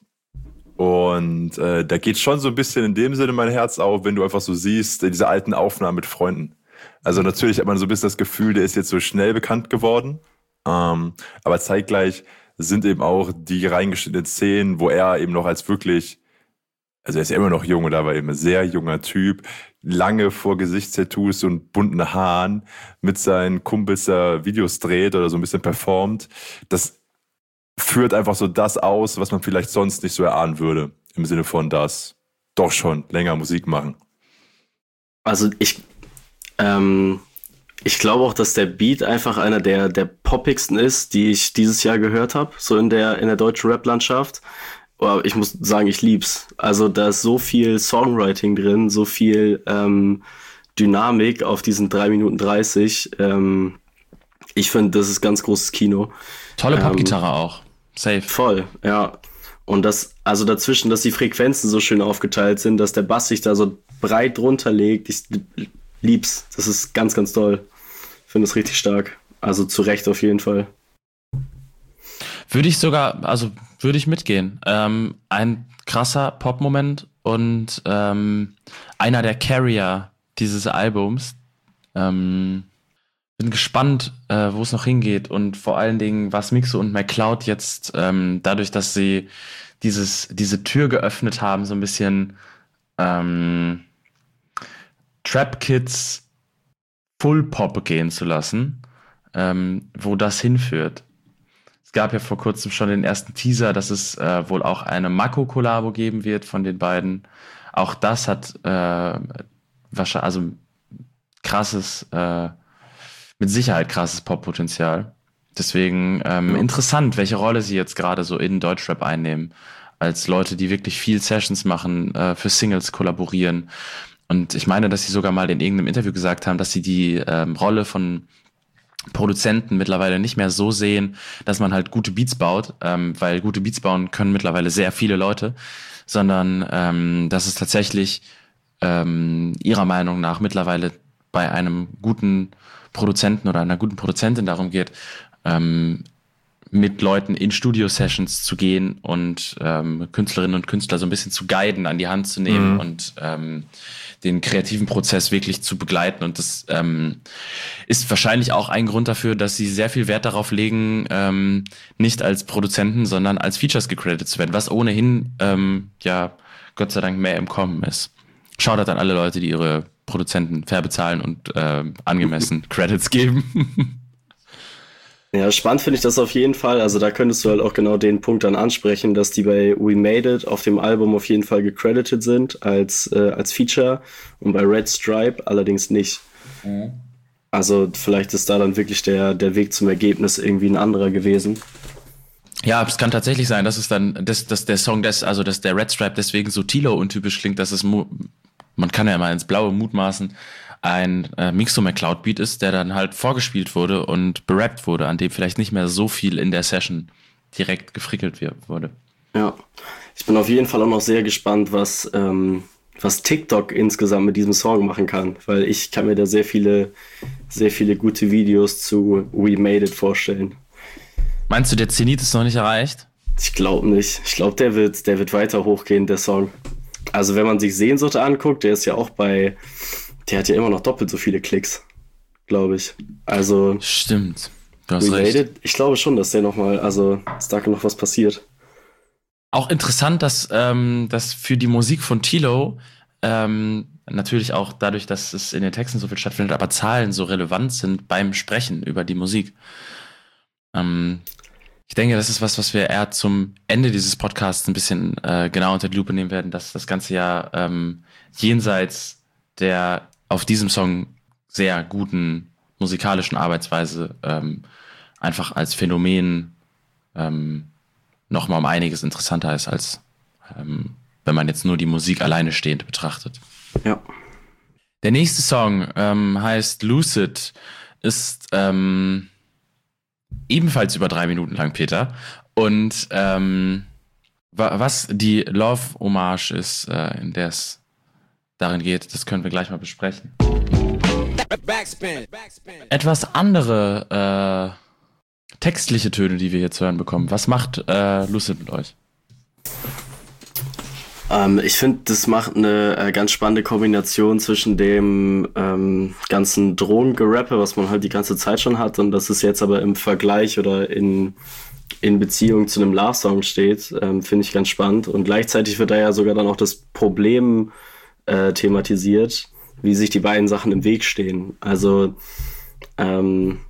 und äh, da geht schon so ein bisschen in dem Sinne mein Herz auf, wenn du einfach so siehst, diese alten Aufnahmen mit Freunden. Also natürlich hat man so ein bisschen das Gefühl, der ist jetzt so schnell bekannt geworden, ähm, aber zeitgleich sind eben auch die reingeschnittenen Szenen, wo er eben noch als wirklich, also er ist ja immer noch jung und da war eben ein sehr junger Typ, lange vor Gesichtstattoos und bunten Haaren mit seinen Kumpels da Videos dreht oder so ein bisschen performt. Das führt einfach so das aus, was man vielleicht sonst nicht so erahnen würde. Im Sinne von das doch schon länger Musik machen. Also ich, ähm, ich glaube auch, dass der Beat einfach einer der, der poppigsten ist, die ich dieses Jahr gehört habe, so in der, in der deutschen Rap-Landschaft. Aber ich muss sagen, ich lieb's. Also da ist so viel Songwriting drin, so viel ähm, Dynamik auf diesen drei Minuten dreißig. Ähm, ich finde, das ist ganz großes Kino. Tolle Ähm, Popgitarre auch. Safe. Voll, ja. Und das, also dazwischen, dass die Frequenzen so schön aufgeteilt sind, dass der Bass sich da so breit drunter legt. Ich lieb's. Das ist ganz, ganz toll. Ich finde es richtig stark. Also zu Recht auf jeden Fall. Würde ich sogar, also würde ich mitgehen. Ähm, ein krasser Pop-Moment und ähm, einer der Carrier dieses Albums. Ähm, bin gespannt, äh, wo es noch hingeht und vor allen Dingen, was Mixo und McCloud jetzt ähm, dadurch, dass sie dieses diese Tür geöffnet haben, so ein bisschen ähm, Trap Kids Full Pop gehen zu lassen, ähm, wo das hinführt. Es gab ja vor kurzem schon den ersten Teaser, dass es äh, wohl auch eine Mako-Kollabo geben wird von den beiden. Auch das hat äh, wahrscheinlich, also krasses, äh, mit Sicherheit krasses Pop-Potenzial. Deswegen ähm, ja. Interessant, welche Rolle sie jetzt gerade so in Deutschrap einnehmen. Als Leute, die wirklich viel Sessions machen, äh, für Singles kollaborieren. Und ich meine, dass sie sogar mal in irgendeinem Interview gesagt haben, dass sie die ähm, Rolle von Produzenten mittlerweile nicht mehr so sehen, dass man halt gute Beats baut, ähm, weil gute Beats bauen können mittlerweile sehr viele Leute, sondern ähm, dass es tatsächlich ähm, ihrer Meinung nach mittlerweile bei einem guten Produzenten oder einer guten Produzentin darum geht, ähm, mit Leuten in Studio-Sessions zu gehen und ähm, Künstlerinnen und Künstler so ein bisschen zu guiden, an die Hand zu nehmen mhm. und ähm, den kreativen Prozess wirklich zu begleiten. Und das ähm, ist wahrscheinlich auch ein Grund dafür, dass sie sehr viel Wert darauf legen, ähm, nicht als Produzenten, sondern als Features gecredited zu werden, was ohnehin ähm, ja Gott sei Dank mehr im Kommen ist. Shoutout an alle Leute, die ihre Produzenten fair bezahlen und äh, angemessen Credits geben. Ja, spannend finde ich das auf jeden Fall. Also da könntest du halt auch genau den Punkt dann ansprechen, dass die bei We Made It auf dem Album auf jeden Fall gecredited sind als, äh, als Feature und bei Red Stripe allerdings nicht. Mhm. Also vielleicht ist da dann wirklich der, der Weg zum Ergebnis irgendwie ein anderer gewesen. Ja, es kann tatsächlich sein, dass es dann, dass, dass der Song, des, also dass der Red Stripe deswegen so Tilo-untypisch klingt, dass es, mu- man kann ja mal ins Blaue mutmaßen, ein äh, Mixo McCloud Beat ist, der dann halt vorgespielt wurde und berappt wurde, an dem vielleicht nicht mehr so viel in der Session direkt gefrickelt wurde. Ja, ich bin auf jeden Fall auch noch sehr gespannt, was, ähm, was TikTok insgesamt mit diesem Song machen kann, weil ich kann mir da sehr viele, sehr viele gute Videos zu We Made It vorstellen. Meinst du, der Zenit ist noch nicht erreicht? Ich glaube nicht. Ich glaube, der wird, der wird weiter hochgehen, der Song. Also wenn man sich Sehnsucht anguckt, der ist ja auch bei... Der hat ja immer noch doppelt so viele Klicks, glaube ich. Also. Stimmt. Du hast recht. It, ich glaube schon, dass der nochmal, also, dass da noch was passiert. Auch interessant, dass, ähm, dass für die Musik von Tilo, ähm, natürlich auch dadurch, dass es in den Texten so viel stattfindet, aber Zahlen so relevant sind beim Sprechen über die Musik. Ähm, ich denke, das ist was, was wir eher zum Ende dieses Podcasts ein bisschen äh, genau unter die Lupe nehmen werden, dass das ganze Jahr ähm, jenseits der auf diesem Song sehr guten musikalischen Arbeitsweise ähm, einfach als Phänomen ähm, nochmal um einiges interessanter ist, als ähm, wenn man jetzt nur die Musik alleine stehend betrachtet. Ja. Der nächste Song ähm, heißt Lucid, ist ähm, ebenfalls über drei Minuten lang, Peter. Und ähm, was die Love-Hommage ist, äh, in der es darin geht, das können wir gleich mal besprechen. Backspin. Backspin. Etwas andere äh, textliche Töne, die wir hier zu hören bekommen. Was macht äh, Lucid mit euch? Ähm, ich finde, das macht eine äh, ganz spannende Kombination zwischen dem ähm, ganzen Drohngerappe, was man halt die ganze Zeit schon hat, und dass es jetzt aber im Vergleich oder in, in Beziehung zu einem Love-Song steht, ähm, finde ich ganz spannend. Und gleichzeitig wird da ja sogar dann auch das Problem äh, thematisiert, wie sich die beiden Sachen im Weg stehen. Also ähm,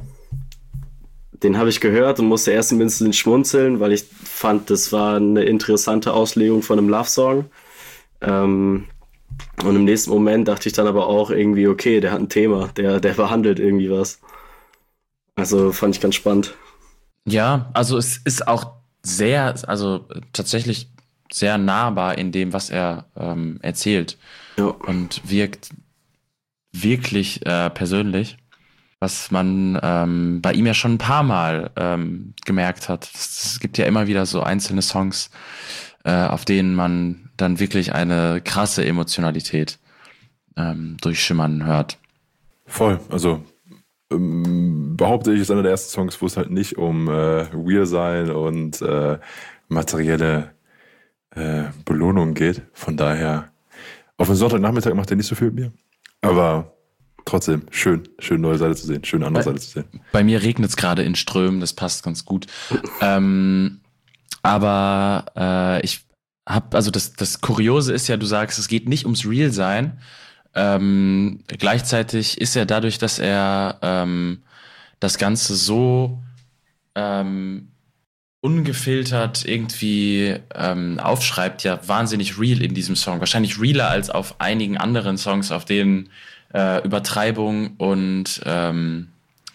den habe ich gehört und musste erst ein bisschen schmunzeln, weil ich fand, das war eine interessante Auslegung von einem Love-Song. Ähm, und im nächsten Moment dachte ich dann aber auch irgendwie, okay, der hat ein Thema, der, der behandelt irgendwie was. Also fand ich ganz spannend. Ja, also es ist auch sehr, also tatsächlich sehr nahbar in dem, was er ähm, erzählt. Ja. Und wirkt wirklich äh, persönlich, was man ähm, bei ihm ja schon ein paar Mal ähm, gemerkt hat. Es, es gibt ja immer wieder so einzelne Songs, äh, auf denen man dann wirklich eine krasse Emotionalität ähm, durchschimmern hört. Voll, also ähm, behaupte ich, ist einer der ersten Songs, wo es halt nicht um äh, Real sein und äh, materielle äh, Belohnung geht. Von daher, auf den Sonntagnachmittag macht er nicht so viel mit mir, aber trotzdem, schön, schön neue Seite zu sehen, schön andere bei, Seite zu sehen. Bei mir regnet es gerade in Strömen, das passt ganz gut. ähm, aber äh, ich habe, also das, das Kuriose ist ja, du sagst, es geht nicht ums Real-Sein. Ähm, gleichzeitig ist er dadurch, dass er ähm, das Ganze so ähm, ungefiltert irgendwie ähm, aufschreibt, ja wahnsinnig real in diesem Song. Wahrscheinlich realer als auf einigen anderen Songs, auf denen äh, Übertreibung und, ähm,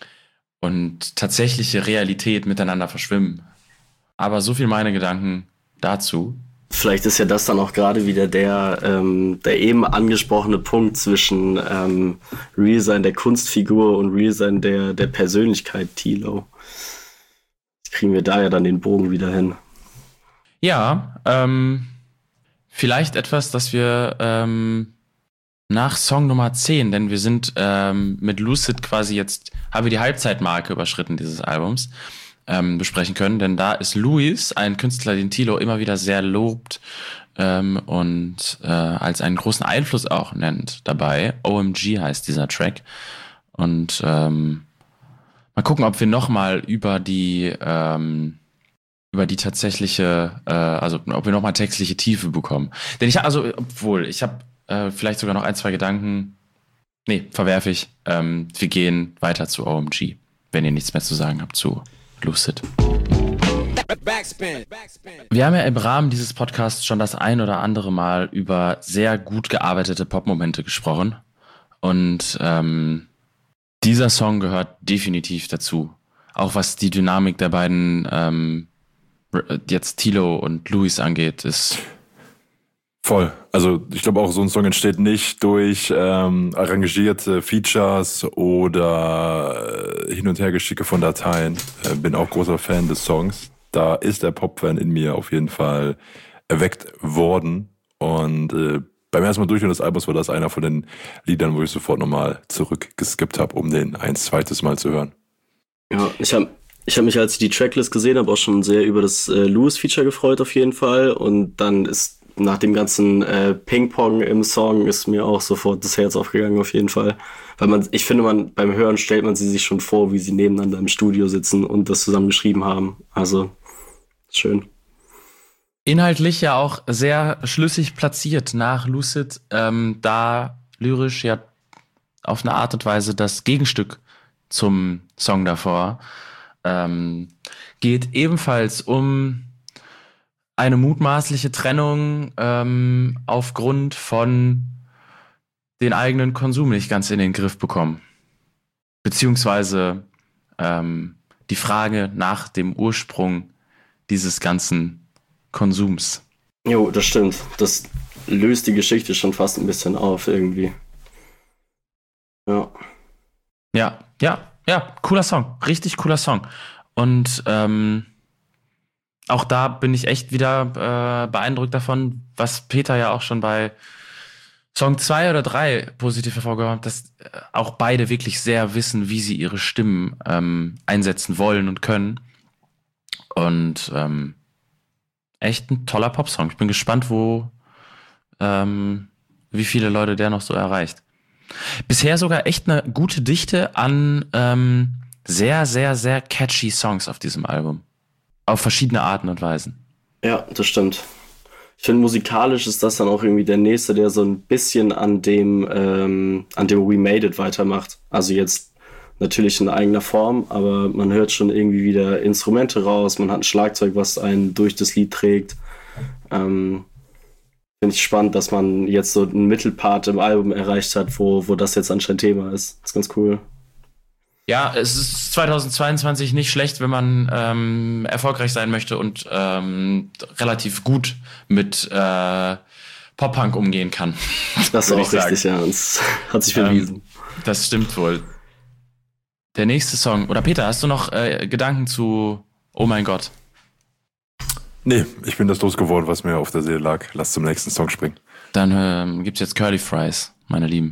und tatsächliche Realität miteinander verschwimmen. Aber so viel meine Gedanken dazu. Vielleicht ist ja das dann auch gerade wieder der, ähm, der eben angesprochene Punkt zwischen ähm, Real-Sein der Kunstfigur und Real-Sein der, der Persönlichkeit Tilo. Kriegen wir da ja dann den Bogen wieder hin. Ja, ähm, vielleicht etwas, das wir ähm, nach Song Nummer zehn, denn wir sind ähm, mit Lucid quasi jetzt, haben wir die Halbzeitmarke überschritten dieses Albums, ähm, besprechen können, denn da ist Luis, ein Künstler, den Tilo immer wieder sehr lobt ähm, und äh, als einen großen Einfluss auch nennt dabei. O M G heißt dieser Track. Und ähm, mal gucken, ob wir nochmal über die ähm, über die tatsächliche, äh, also ob wir nochmal textliche Tiefe bekommen. Denn ich habe, also, obwohl, ich habe äh, vielleicht sogar noch ein, zwei Gedanken. Nee, verwerfe ich. Ähm, wir gehen weiter zu O M G, wenn ihr nichts mehr zu sagen habt zu Lucid. Backspin. Backspin. Wir haben ja im Rahmen dieses Podcasts schon das ein oder andere Mal über sehr gut gearbeitete Pop-Momente gesprochen. Und ähm, dieser Song gehört definitiv dazu. Auch was die Dynamik der beiden ähm, jetzt Tilo und Luis angeht, ist voll. Also ich glaube auch, so ein Song entsteht nicht durch ähm, arrangierte Features oder äh, Hin- und Hergeschicke von Dateien. Äh, bin auch großer Fan des Songs. Da ist der Pop-Fan in mir auf jeden Fall erweckt worden. Und äh, beim ersten Mal durchhören des Albums war das einer von den Liedern, wo ich sofort nochmal zurückgeskippt habe, um den ein zweites Mal zu hören. Ja, ich habe ich hab mich, als ich die Tracklist gesehen habe, auch schon sehr über das äh, Louis-Feature gefreut auf jeden Fall. Und dann ist nach dem ganzen äh, Ping-Pong im Song ist mir auch sofort das Herz aufgegangen auf jeden Fall. Weil man, ich finde, man beim Hören stellt man sie sich schon vor, wie sie nebeneinander im Studio sitzen und das zusammen geschrieben haben. Also schön. Inhaltlich ja auch sehr schlüssig platziert nach Lucid, ähm, da lyrisch ja auf eine Art und Weise das Gegenstück zum Song davor. Ähm, geht ebenfalls um eine mutmaßliche Trennung ähm, aufgrund von den eigenen Konsum nicht ganz in den Griff bekommen. Beziehungsweise ähm, die Frage nach dem Ursprung dieses ganzen Konsums. Jo, das stimmt. Das löst die Geschichte schon fast ein bisschen auf irgendwie. Ja. Ja, ja, ja, cooler Song. Richtig cooler Song. Und ähm, auch da bin ich echt wieder äh, beeindruckt davon, was Peter ja auch schon bei Song zwei oder drei positiv hervorgehoben hat, dass äh, auch beide wirklich sehr wissen, wie sie ihre Stimmen ähm, einsetzen wollen und können. Und ähm, echt ein toller Popsong. Ich bin gespannt, wo ähm, wie viele Leute der noch so erreicht. Bisher sogar echt eine gute Dichte an ähm, sehr, sehr, sehr catchy Songs auf diesem Album. Auf verschiedene Arten und Weisen. Ja, das stimmt. Ich finde, musikalisch ist das dann auch irgendwie der nächste, der so ein bisschen an dem, ähm, an dem We Made It weitermacht. Also jetzt natürlich in eigener Form, aber man hört schon irgendwie wieder Instrumente raus, man hat ein Schlagzeug, was einen durch das Lied trägt. Ähm, Finde ich spannend, dass man jetzt so einen Mittelpart im Album erreicht hat, wo, wo das jetzt anscheinend Thema ist. Das ist ganz cool. Ja, es ist zweitausendzweiundzwanzig nicht schlecht, wenn man ähm, erfolgreich sein möchte und ähm, relativ gut mit äh, Pop-Punk umgehen kann. Das ist auch richtig, ja. Das hat sich bewiesen. Ähm, das stimmt wohl. Der nächste Song. Oder Peter, hast du noch äh, Gedanken zu Oh mein Gott? Nee, ich bin das losgeworden, was mir auf der Seele lag. Lass zum nächsten Song springen. Dann ähm, gibt's jetzt Curly Fries, meine Lieben.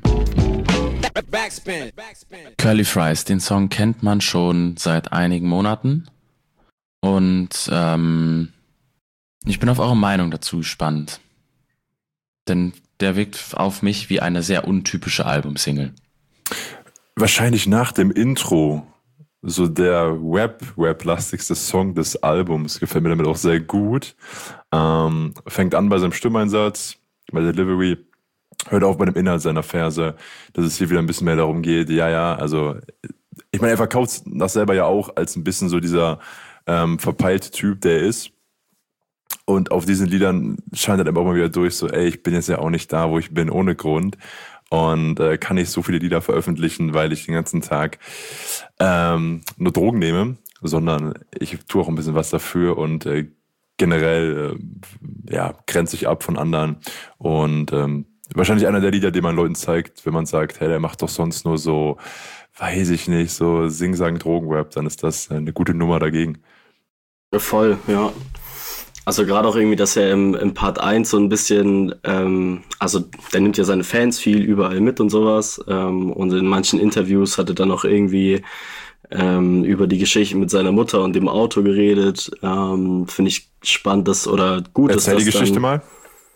Curly Fries, den Song kennt man schon seit einigen Monaten. Und ähm, ich bin auf eure Meinung dazu gespannt. Denn der wirkt auf mich wie eine sehr untypische Albumsingle. Wahrscheinlich nach dem Intro so der Rap, Rap-lastigste Song des Albums. Gefällt mir damit auch sehr gut. Ähm, fängt an bei seinem Stimmeinsatz, bei der Delivery, hört auf bei dem Inhalt seiner Verse, dass es hier wieder ein bisschen mehr darum geht, ja, ja, also ich meine, er verkauft das selber ja auch als ein bisschen so dieser ähm, verpeilte Typ, der er ist. Und auf diesen Liedern scheint er dann auch mal wieder durch, so, ey, ich bin jetzt ja auch nicht da, wo ich bin, ohne Grund. Und äh, kann nicht so viele Lieder veröffentlichen, weil ich den ganzen Tag ähm, nur Drogen nehme, sondern ich tue auch ein bisschen was dafür und äh, generell äh, ja, grenze ich ab von anderen. Und ähm, wahrscheinlich einer der Lieder, den man Leuten zeigt, wenn man sagt, hey, der macht doch sonst nur so, weiß ich nicht, so Sing-Sang-Drogen-Rap, dann ist das eine gute Nummer dagegen. Voll, ja. Also gerade auch irgendwie, dass er im, im Part eins so ein bisschen, ähm, also der nimmt ja seine Fans viel überall mit und sowas. Ähm, und in manchen Interviews hat er dann auch irgendwie ähm, über die Geschichte mit seiner Mutter und dem Auto geredet. Ähm, Finde ich spannend, dass, oder gut, Erzähl dass das die Geschichte dann, mal.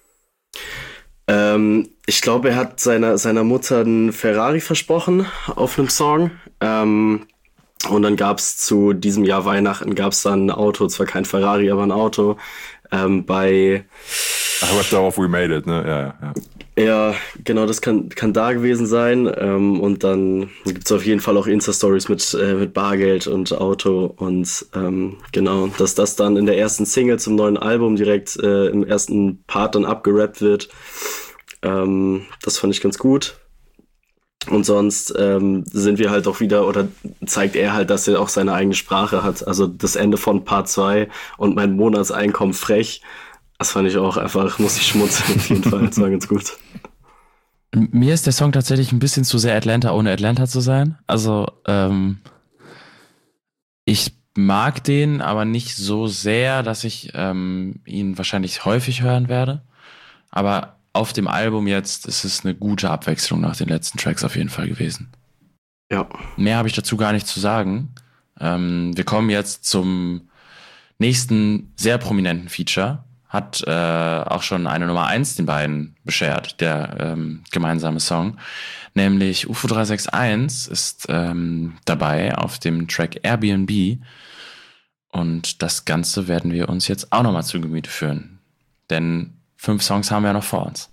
Ähm, ich glaube, er hat seiner, seiner Mutter einen Ferrari versprochen auf einem Song. Ähm, Und dann gab's zu diesem Jahr Weihnachten gab's dann ein Auto, zwar kein Ferrari, aber ein Auto ähm, bei... Ach, was darauf We Made It, ne? Ja, ja, ja. Ja, genau, das kann, kann da gewesen sein. Ähm, und dann gibt's auf jeden Fall auch Insta-Stories mit, äh, mit Bargeld und Auto. Und ähm, genau, dass das dann in der ersten Single zum neuen Album direkt äh, im ersten Part dann abgerappt wird. Ähm, das fand ich ganz gut. Und sonst ähm, sind wir halt auch wieder, oder zeigt er halt, dass er auch seine eigene Sprache hat. Also das Ende von Part zwei und mein Monatseinkommen frech, das fand ich auch einfach, muss ich schmunzeln auf jeden Fall. Das war ganz gut. Mir ist der Song tatsächlich ein bisschen zu sehr Atlanta, ohne Atlanta zu sein. Also ähm, ich mag den, aber nicht so sehr, dass ich ähm, ihn wahrscheinlich häufig hören werde. Aber auf dem Album jetzt ist es eine gute Abwechslung nach den letzten Tracks auf jeden Fall gewesen. Ja. Mehr habe ich dazu gar nicht zu sagen. Ähm, wir kommen jetzt zum nächsten sehr prominenten Feature. Hat äh, auch schon eine Nummer eins den beiden beschert, der ähm, gemeinsame Song. Nämlich U F O drei sechs eins ist ähm, dabei auf dem Track Airbnb. Und das Ganze werden wir uns jetzt auch nochmal zu Gemüte führen. Denn fünf Songs haben wir noch vor uns.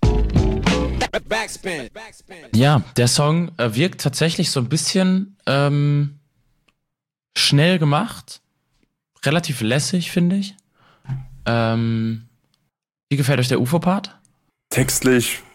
Ja, der Song äh, wirkt tatsächlich so ein bisschen ähm, schnell gemacht. Relativ lässig, finde ich. Ähm, wie gefällt euch der U F O-Part? Textlich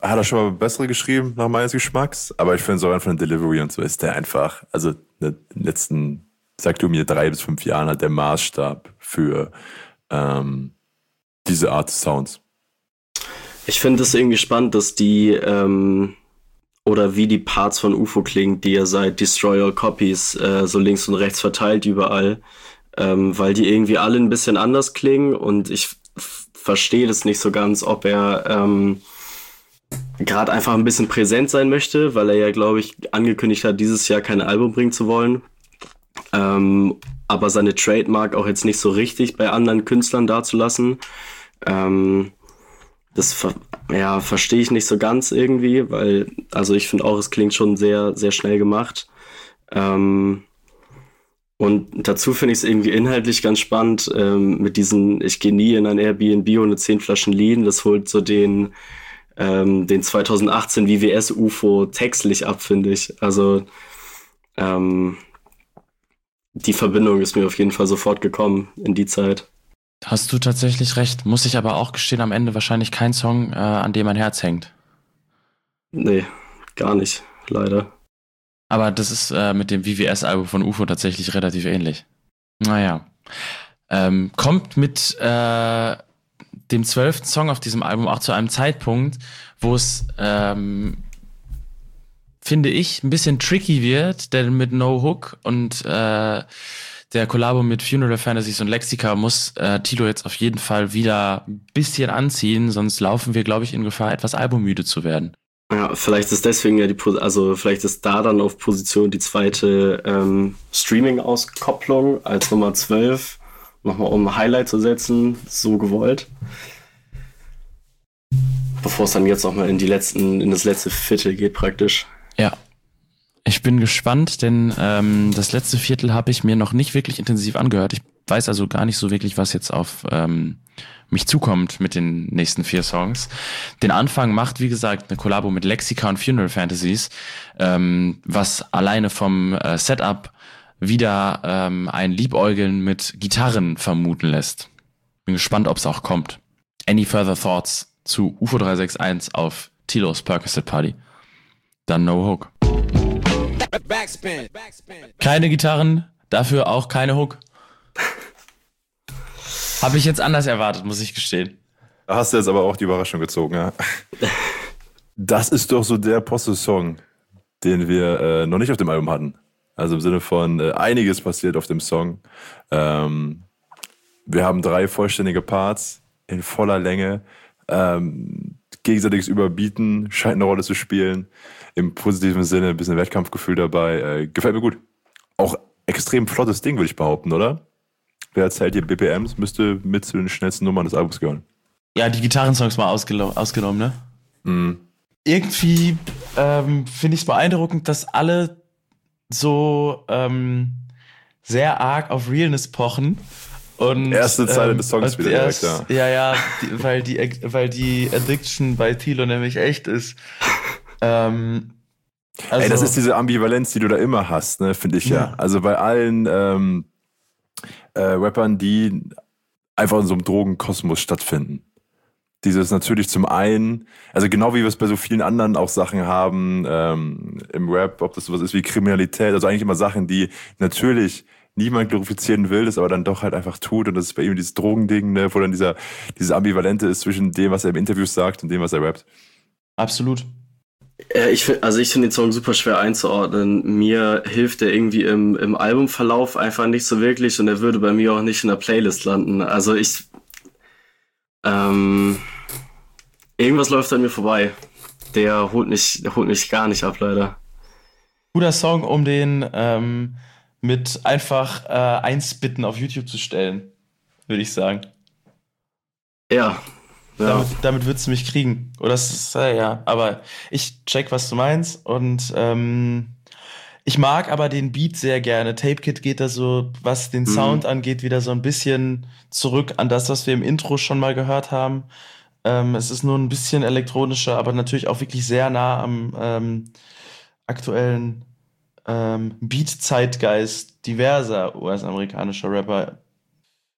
hat er schon mal bessere geschrieben, nach meines Geschmacks. Aber ich finde so rein von der Delivery und so ist der einfach, also in den letzten, sag du mir, drei bis fünf Jahren hat der Maßstab für ähm, diese Art des Sounds. Ich finde es irgendwie spannend, dass die, ähm, oder wie die Parts von U F O klingen, die er seit Destroy All Copies äh, so links und rechts verteilt überall, ähm, weil die irgendwie alle ein bisschen anders klingen und ich f- verstehe das nicht so ganz, ob er ähm, gerade einfach ein bisschen präsent sein möchte, weil er ja, glaube ich, angekündigt hat, dieses Jahr kein Album bringen zu wollen. Ähm, aber seine Trademark auch jetzt nicht so richtig bei anderen Künstlern dazulassen. Ähm, das ver- ja, verstehe ich nicht so ganz irgendwie, weil, also ich finde auch, es klingt schon sehr, sehr schnell gemacht. Ähm, und dazu finde ich es irgendwie inhaltlich ganz spannend, ähm, mit diesen, ich gehe nie in ein Airbnb ohne zehn Flaschen Lean, das holt so den ähm, den zwanzig achtzehn W W S-U F O textlich ab, finde ich. Also ähm, die Verbindung ist mir auf jeden Fall sofort gekommen in die Zeit. Hast du tatsächlich recht. Muss ich aber auch gestehen, am Ende wahrscheinlich kein Song, äh, an dem mein Herz hängt. Nee, gar nicht, leider. Aber das ist äh, mit dem V V S-Album von U F O tatsächlich relativ ähnlich. Naja. Ähm, kommt mit äh, dem zwölften Song auf diesem Album auch zu einem Zeitpunkt, wo es, ähm, finde ich, ein bisschen tricky wird, denn mit No Hook und äh, der Kollabo mit Funeral Fantasies und Lexica muss äh, Tilo jetzt auf jeden Fall wieder ein bisschen anziehen, sonst laufen wir, glaube ich, in Gefahr, etwas albummüde zu werden. Ja, vielleicht ist deswegen ja die, Pos- also vielleicht ist da dann auf Position die zweite ähm, Streaming-Auskopplung als Nummer zwölf, nochmal um ein Highlight zu setzen, so gewollt. Bevor es dann jetzt nochmal in die letzten, in das letzte Viertel geht praktisch. Ja. Ich bin gespannt, denn ähm, das letzte Viertel habe ich mir noch nicht wirklich intensiv angehört. Ich weiß also gar nicht so wirklich, was jetzt auf ähm, mich zukommt mit den nächsten vier Songs. Den Anfang macht, wie gesagt, eine Kollabo mit Lexica und Funeral Fantasies, ähm, was alleine vom äh, Setup wieder ähm, ein Liebäugeln mit Gitarren vermuten lässt. Bin gespannt, ob es auch kommt. Any further thoughts zu U F O drei sechs eins auf Tilos Percocet Party? Dann No Hook. Keine Gitarren, dafür auch keine Hook. Habe ich jetzt anders erwartet, muss ich gestehen. Da hast du jetzt aber auch die Überraschung gezogen, ja. Das ist doch so der Posse-Song, den wir äh, noch nicht auf dem Album hatten. Also im Sinne von äh, einiges passiert auf dem Song. Ähm, wir haben drei vollständige Parts in voller Länge. Ähm, gegenseitiges Überbieten scheint eine Rolle zu spielen. Im positiven Sinne ein bisschen Wettkampfgefühl dabei. Äh, gefällt mir gut. Auch extrem flottes Ding, würde ich behaupten, oder? Wer erzählt hier B P Ms, müsste mit zu den schnellsten Nummern des Albums gehören. Ja, die Gitarrensongs mal ausgelo- ausgenommen, ne? Mhm. Irgendwie ähm, finde ich es beeindruckend, dass alle so ähm, sehr arg auf Realness pochen. Und, Erste Zeile ähm, des Songs wieder erst, direkt, ja. Ja, ja, die, weil, die, weil die Addiction bei Tilo nämlich echt ist. ähm, also, Ey, das ist diese Ambivalenz, die du da immer hast, ne, finde ich ja. ja. Also bei allen ähm, äh, Rappern, die einfach in so einem Drogenkosmos stattfinden. Dieses natürlich zum einen, also genau wie wir es bei so vielen anderen auch Sachen haben, ähm, im Rap, ob das sowas ist wie Kriminalität, also eigentlich immer Sachen, die natürlich niemand glorifizieren will, das aber dann doch halt einfach tut, und das ist bei ihm dieses Drogending, ne, wo dann dieser, dieses Ambivalente ist zwischen dem, was er im Interview sagt und dem, was er rappt. Absolut. Ja, ich find, also ich finde den Song super schwer einzuordnen. Mir hilft er irgendwie im, im Albumverlauf einfach nicht so wirklich, und er würde bei mir auch nicht in der Playlist landen. Also ich, ähm, irgendwas läuft an mir vorbei. Der holt mich, der holt mich gar nicht ab, leider. Guter Song, um den ähm, mit einfach äh, Einspitten auf YouTube zu stellen, würde ich sagen. Ja. Ja. Damit, damit würdest du mich kriegen. Oder das ist, äh, ja, aber ich check, was du meinst, und ähm, ich mag aber den Beat sehr gerne. Tape Kid geht da so, was den mhm. Sound angeht, wieder so ein bisschen zurück an das, was wir im Intro schon mal gehört haben. Ähm, es ist nur ein bisschen elektronischer, aber natürlich auch wirklich sehr nah am ähm, aktuellen ähm, Beat-Zeitgeist diverser U S-amerikanischer Rapper.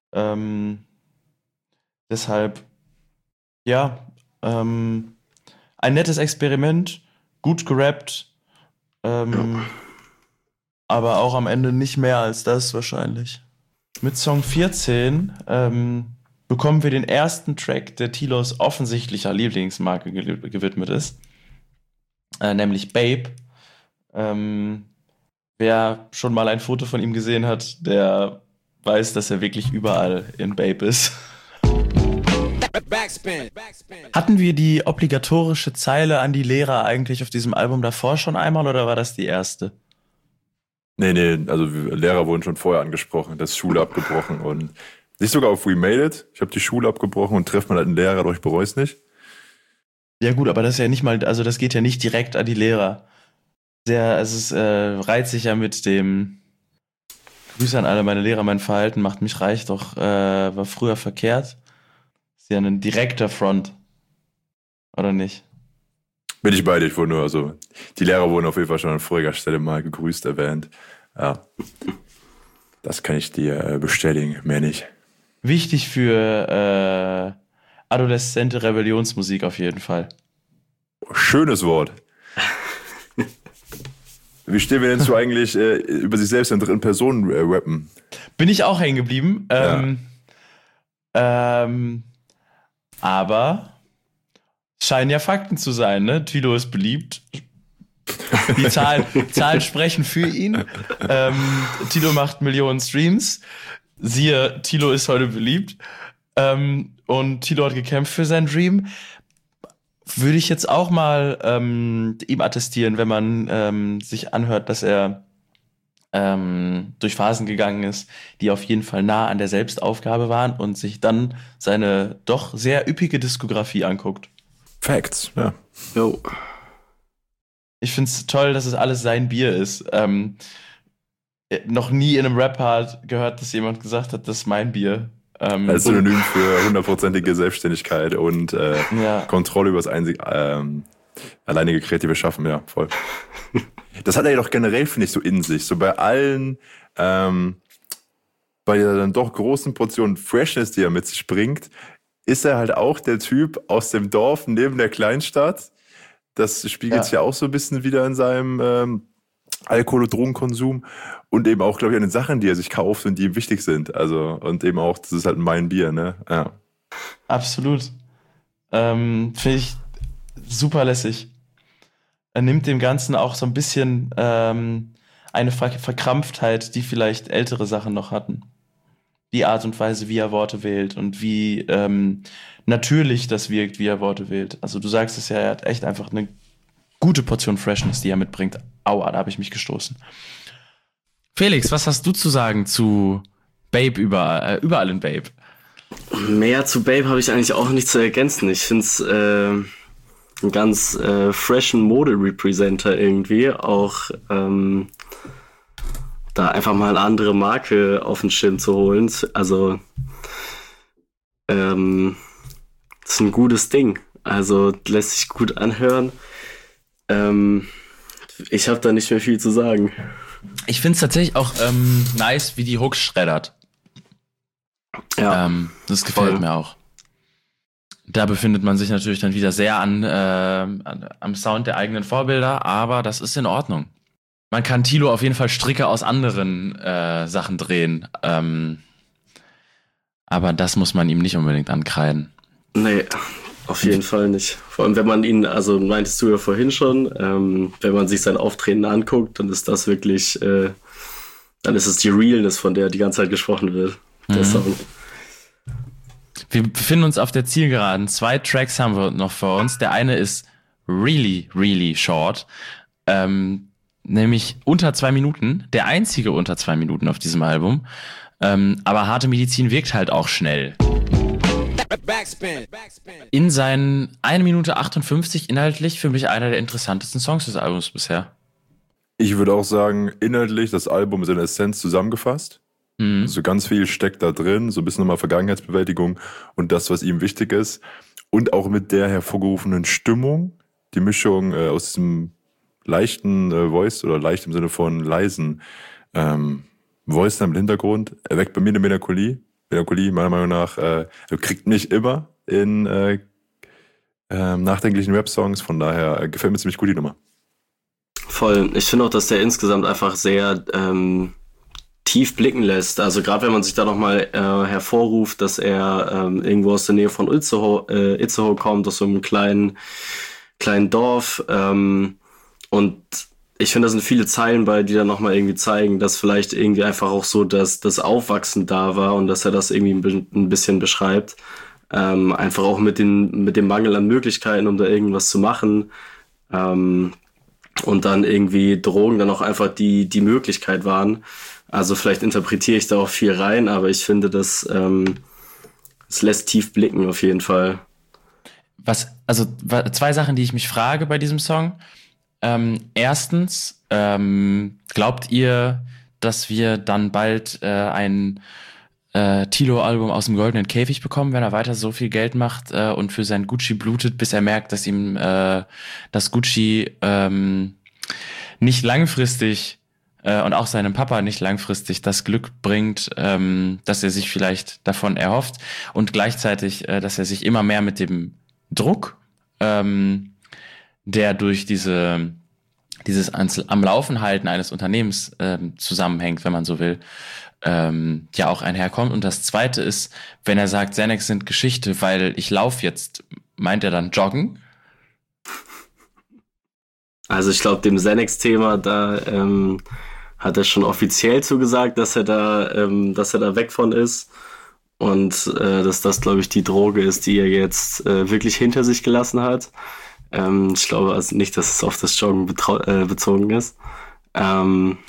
Ähm, deshalb Ja, ähm, ein nettes Experiment, gut gerappt, ähm, ja. aber auch am Ende nicht mehr als das wahrscheinlich. Mit Song vierzehn ähm, bekommen wir den ersten Track, der Tilos offensichtlicher Lieblingsmarke ge- gewidmet ist, äh, nämlich Babe. Ähm, wer schon mal ein Foto von ihm gesehen hat, der weiß, dass er wirklich überall in Babe ist. Backspin. Hatten wir die obligatorische Zeile an die Lehrer eigentlich auf diesem Album davor schon einmal oder war das die erste? Nee, nee, also Lehrer wurden schon vorher angesprochen, das ist Schule abgebrochen und nicht sogar auf We Made It. Ich habe die Schule abgebrochen und treffe mal halt einen Lehrer, doch ich bereue es nicht. Ja gut, aber das ist ja nicht mal, also das geht ja nicht direkt an die Lehrer. Sehr, also es äh, reiht sich ja mit dem Grüße an alle meine Lehrer, mein Verhalten macht mich reich, doch äh, war früher verkehrt. Ist ja ein direkter Front. Oder nicht? Bin ich bei dir, ich wurde nur, also die Lehrer wurden auf jeden Fall schon an voriger Stelle mal gegrüßt erwähnt. Ja, das kann ich dir äh, bestätigen, mehr nicht. Wichtig für äh, adoleszente Rebellionsmusik auf jeden Fall. Schönes Wort. Wie stehen wir denn zu eigentlich äh, über sich selbst in dritten Personen äh, rappen? Bin ich auch hängen geblieben. Ähm, ja. ähm, aber es scheinen ja Fakten zu sein, ne? Tilo ist beliebt. Die Zahlen, Zahlen sprechen für ihn. Ähm, Tilo macht Millionen Streams. Siehe, Tilo ist heute beliebt. Ähm, und Tilo hat gekämpft für seinen Dream. Würde ich jetzt auch mal ähm, ihm attestieren, wenn man ähm, sich anhört, dass er ähm, durch Phasen gegangen ist, die auf jeden Fall nah an der Selbstaufgabe waren und sich dann seine doch sehr üppige Diskografie anguckt. Facts, ja. Jo. Ich finde es toll, dass es alles sein Bier ist. Ähm, noch nie in einem Rap-Part gehört, dass jemand gesagt hat, das ist mein Bier. Ähm, Als Synonym für hundertprozentige Selbstständigkeit und äh, ja. Kontrolle über das einzig, ähm, alleinige kreative Schaffen, ja, voll. Das hat er ja doch generell, finde ich, so in sich. So bei allen, ähm, bei der dann doch großen Portion Freshness, die er mit sich bringt, ist er halt auch der Typ aus dem Dorf neben der Kleinstadt. Das spiegelt sich ja auch so ein bisschen wieder in seinem ähm, Alkohol- und Drogenkonsum und eben auch, glaube ich, an den Sachen, die er sich kauft und die ihm wichtig sind. Also, und eben auch, das ist halt mein Bier, ne? Ja. Absolut. Ähm, Finde ich super lässig. Er nimmt dem Ganzen auch so ein bisschen ähm, eine Ver- Verkrampftheit, die vielleicht ältere Sachen noch hatten. Die Art und Weise, wie er Worte wählt und wie ähm, natürlich das wirkt, wie er Worte wählt. Also du sagst es ja, er hat echt einfach eine gute Portion Freshness, die er mitbringt. Aua, da habe ich mich gestoßen. Felix, was hast du zu sagen zu Babe überall, äh, überall in Babe? Mehr zu Babe habe ich eigentlich auch nicht zu ergänzen. Ich finde es äh, einen ganz äh, freshen Mode-Representer irgendwie. Auch ähm, da einfach mal eine andere Marke auf den Schirm zu holen. Also ähm, das ist ein gutes Ding. Also lässt sich gut anhören. Ähm, ich habe da nicht mehr viel zu sagen. Ich finde es tatsächlich auch ähm, nice, wie die Hooks schreddert. Ja, ähm, das gefällt voll. mir auch. Da befindet man sich natürlich dann wieder sehr an, äh, an am Sound der eigenen Vorbilder, aber das ist in Ordnung. Man kann Tilo auf jeden Fall Stricke aus anderen äh, Sachen drehen. Ähm, aber das muss man ihm nicht unbedingt ankreiden. Nee, auf jeden Fall nicht. Vor allem, wenn man ihn, also meintest du ja vorhin schon, ähm, wenn man sich sein Auftreten anguckt, dann ist das wirklich, äh, dann ist es die Realness, von der die ganze Zeit gesprochen wird. Der Mhm. Sound. Wir befinden uns auf der Zielgeraden. Zwei Tracks haben wir noch vor uns. Der eine ist really, really short. Ähm, nämlich unter zwei Minuten. Der einzige unter zwei Minuten auf diesem Album. Ähm, aber Harte Medizin wirkt halt auch schnell. In seinen eine Minute achtundfünfzig inhaltlich für mich einer der interessantesten Songs des Albums bisher. Ich würde auch sagen, inhaltlich das Album ist in der Essenz zusammengefasst. Mhm. Also ganz viel steckt da drin, so ein bisschen nochmal Vergangenheitsbewältigung und das, was ihm wichtig ist. Und auch mit der hervorgerufenen Stimmung, die Mischung äh, aus diesem leichten äh, Voice oder leicht im Sinne von leisen ähm, Voice im Hintergrund, erweckt bei mir eine Melancholie. Melancholie, meiner Meinung nach, äh, kriegt mich immer in, äh, ähm, nachdenklichen Rap-Songs. Von daher äh, gefällt mir ziemlich gut die Nummer. Voll. Ich finde auch, dass der insgesamt einfach sehr ähm, tief blicken lässt. Also gerade wenn man sich da nochmal äh, hervorruft, dass er ähm, irgendwo aus der Nähe von Itzehoe, äh, Itzehoe kommt, aus so einem kleinen, kleinen Dorf. Ähm, und ich finde, da sind viele Zeilen bei, die dann nochmal irgendwie zeigen, dass vielleicht irgendwie einfach auch so das, das Aufwachsen da war und dass er das irgendwie ein bisschen beschreibt. Ähm, einfach auch mit, den, mit dem Mangel an Möglichkeiten, um da irgendwas zu machen. Ähm, und dann irgendwie Drogen dann auch einfach die, die Möglichkeit waren. Also vielleicht interpretiere ich da auch viel rein, aber ich finde, das, ähm, das lässt tief blicken auf jeden Fall. Was, also zwei Sachen, die ich mich frage bei diesem Song. Ähm, erstens, ähm, glaubt ihr, dass wir dann bald äh, ein äh, Tilo-Album aus dem Goldenen Käfig bekommen, wenn er weiter so viel Geld macht äh, und für sein Gucci blutet, bis er merkt, dass ihm äh, das Gucci ähm, nicht langfristig äh, und auch seinem Papa nicht langfristig das Glück bringt, ähm, dass er sich vielleicht davon erhofft und gleichzeitig, äh, dass er sich immer mehr mit dem Druck, ähm, der durch diese dieses am Laufen halten eines Unternehmens ähm, zusammenhängt, wenn man so will, ähm, ja auch einherkommt. Und das Zweite ist, wenn er sagt, Xanax sind Geschichte, weil ich laufe jetzt, meint er dann Joggen? Also ich glaube, dem Xanax-Thema, da ähm, hat er schon offiziell zugesagt, dass er da, ähm, dass er da weg von ist. Und äh, dass das, glaube ich, die Droge ist, die er jetzt äh, wirklich hinter sich gelassen hat. Ähm, ich glaube also nicht, dass es auf das Joggen betrau- äh, bezogen ist. Ähm,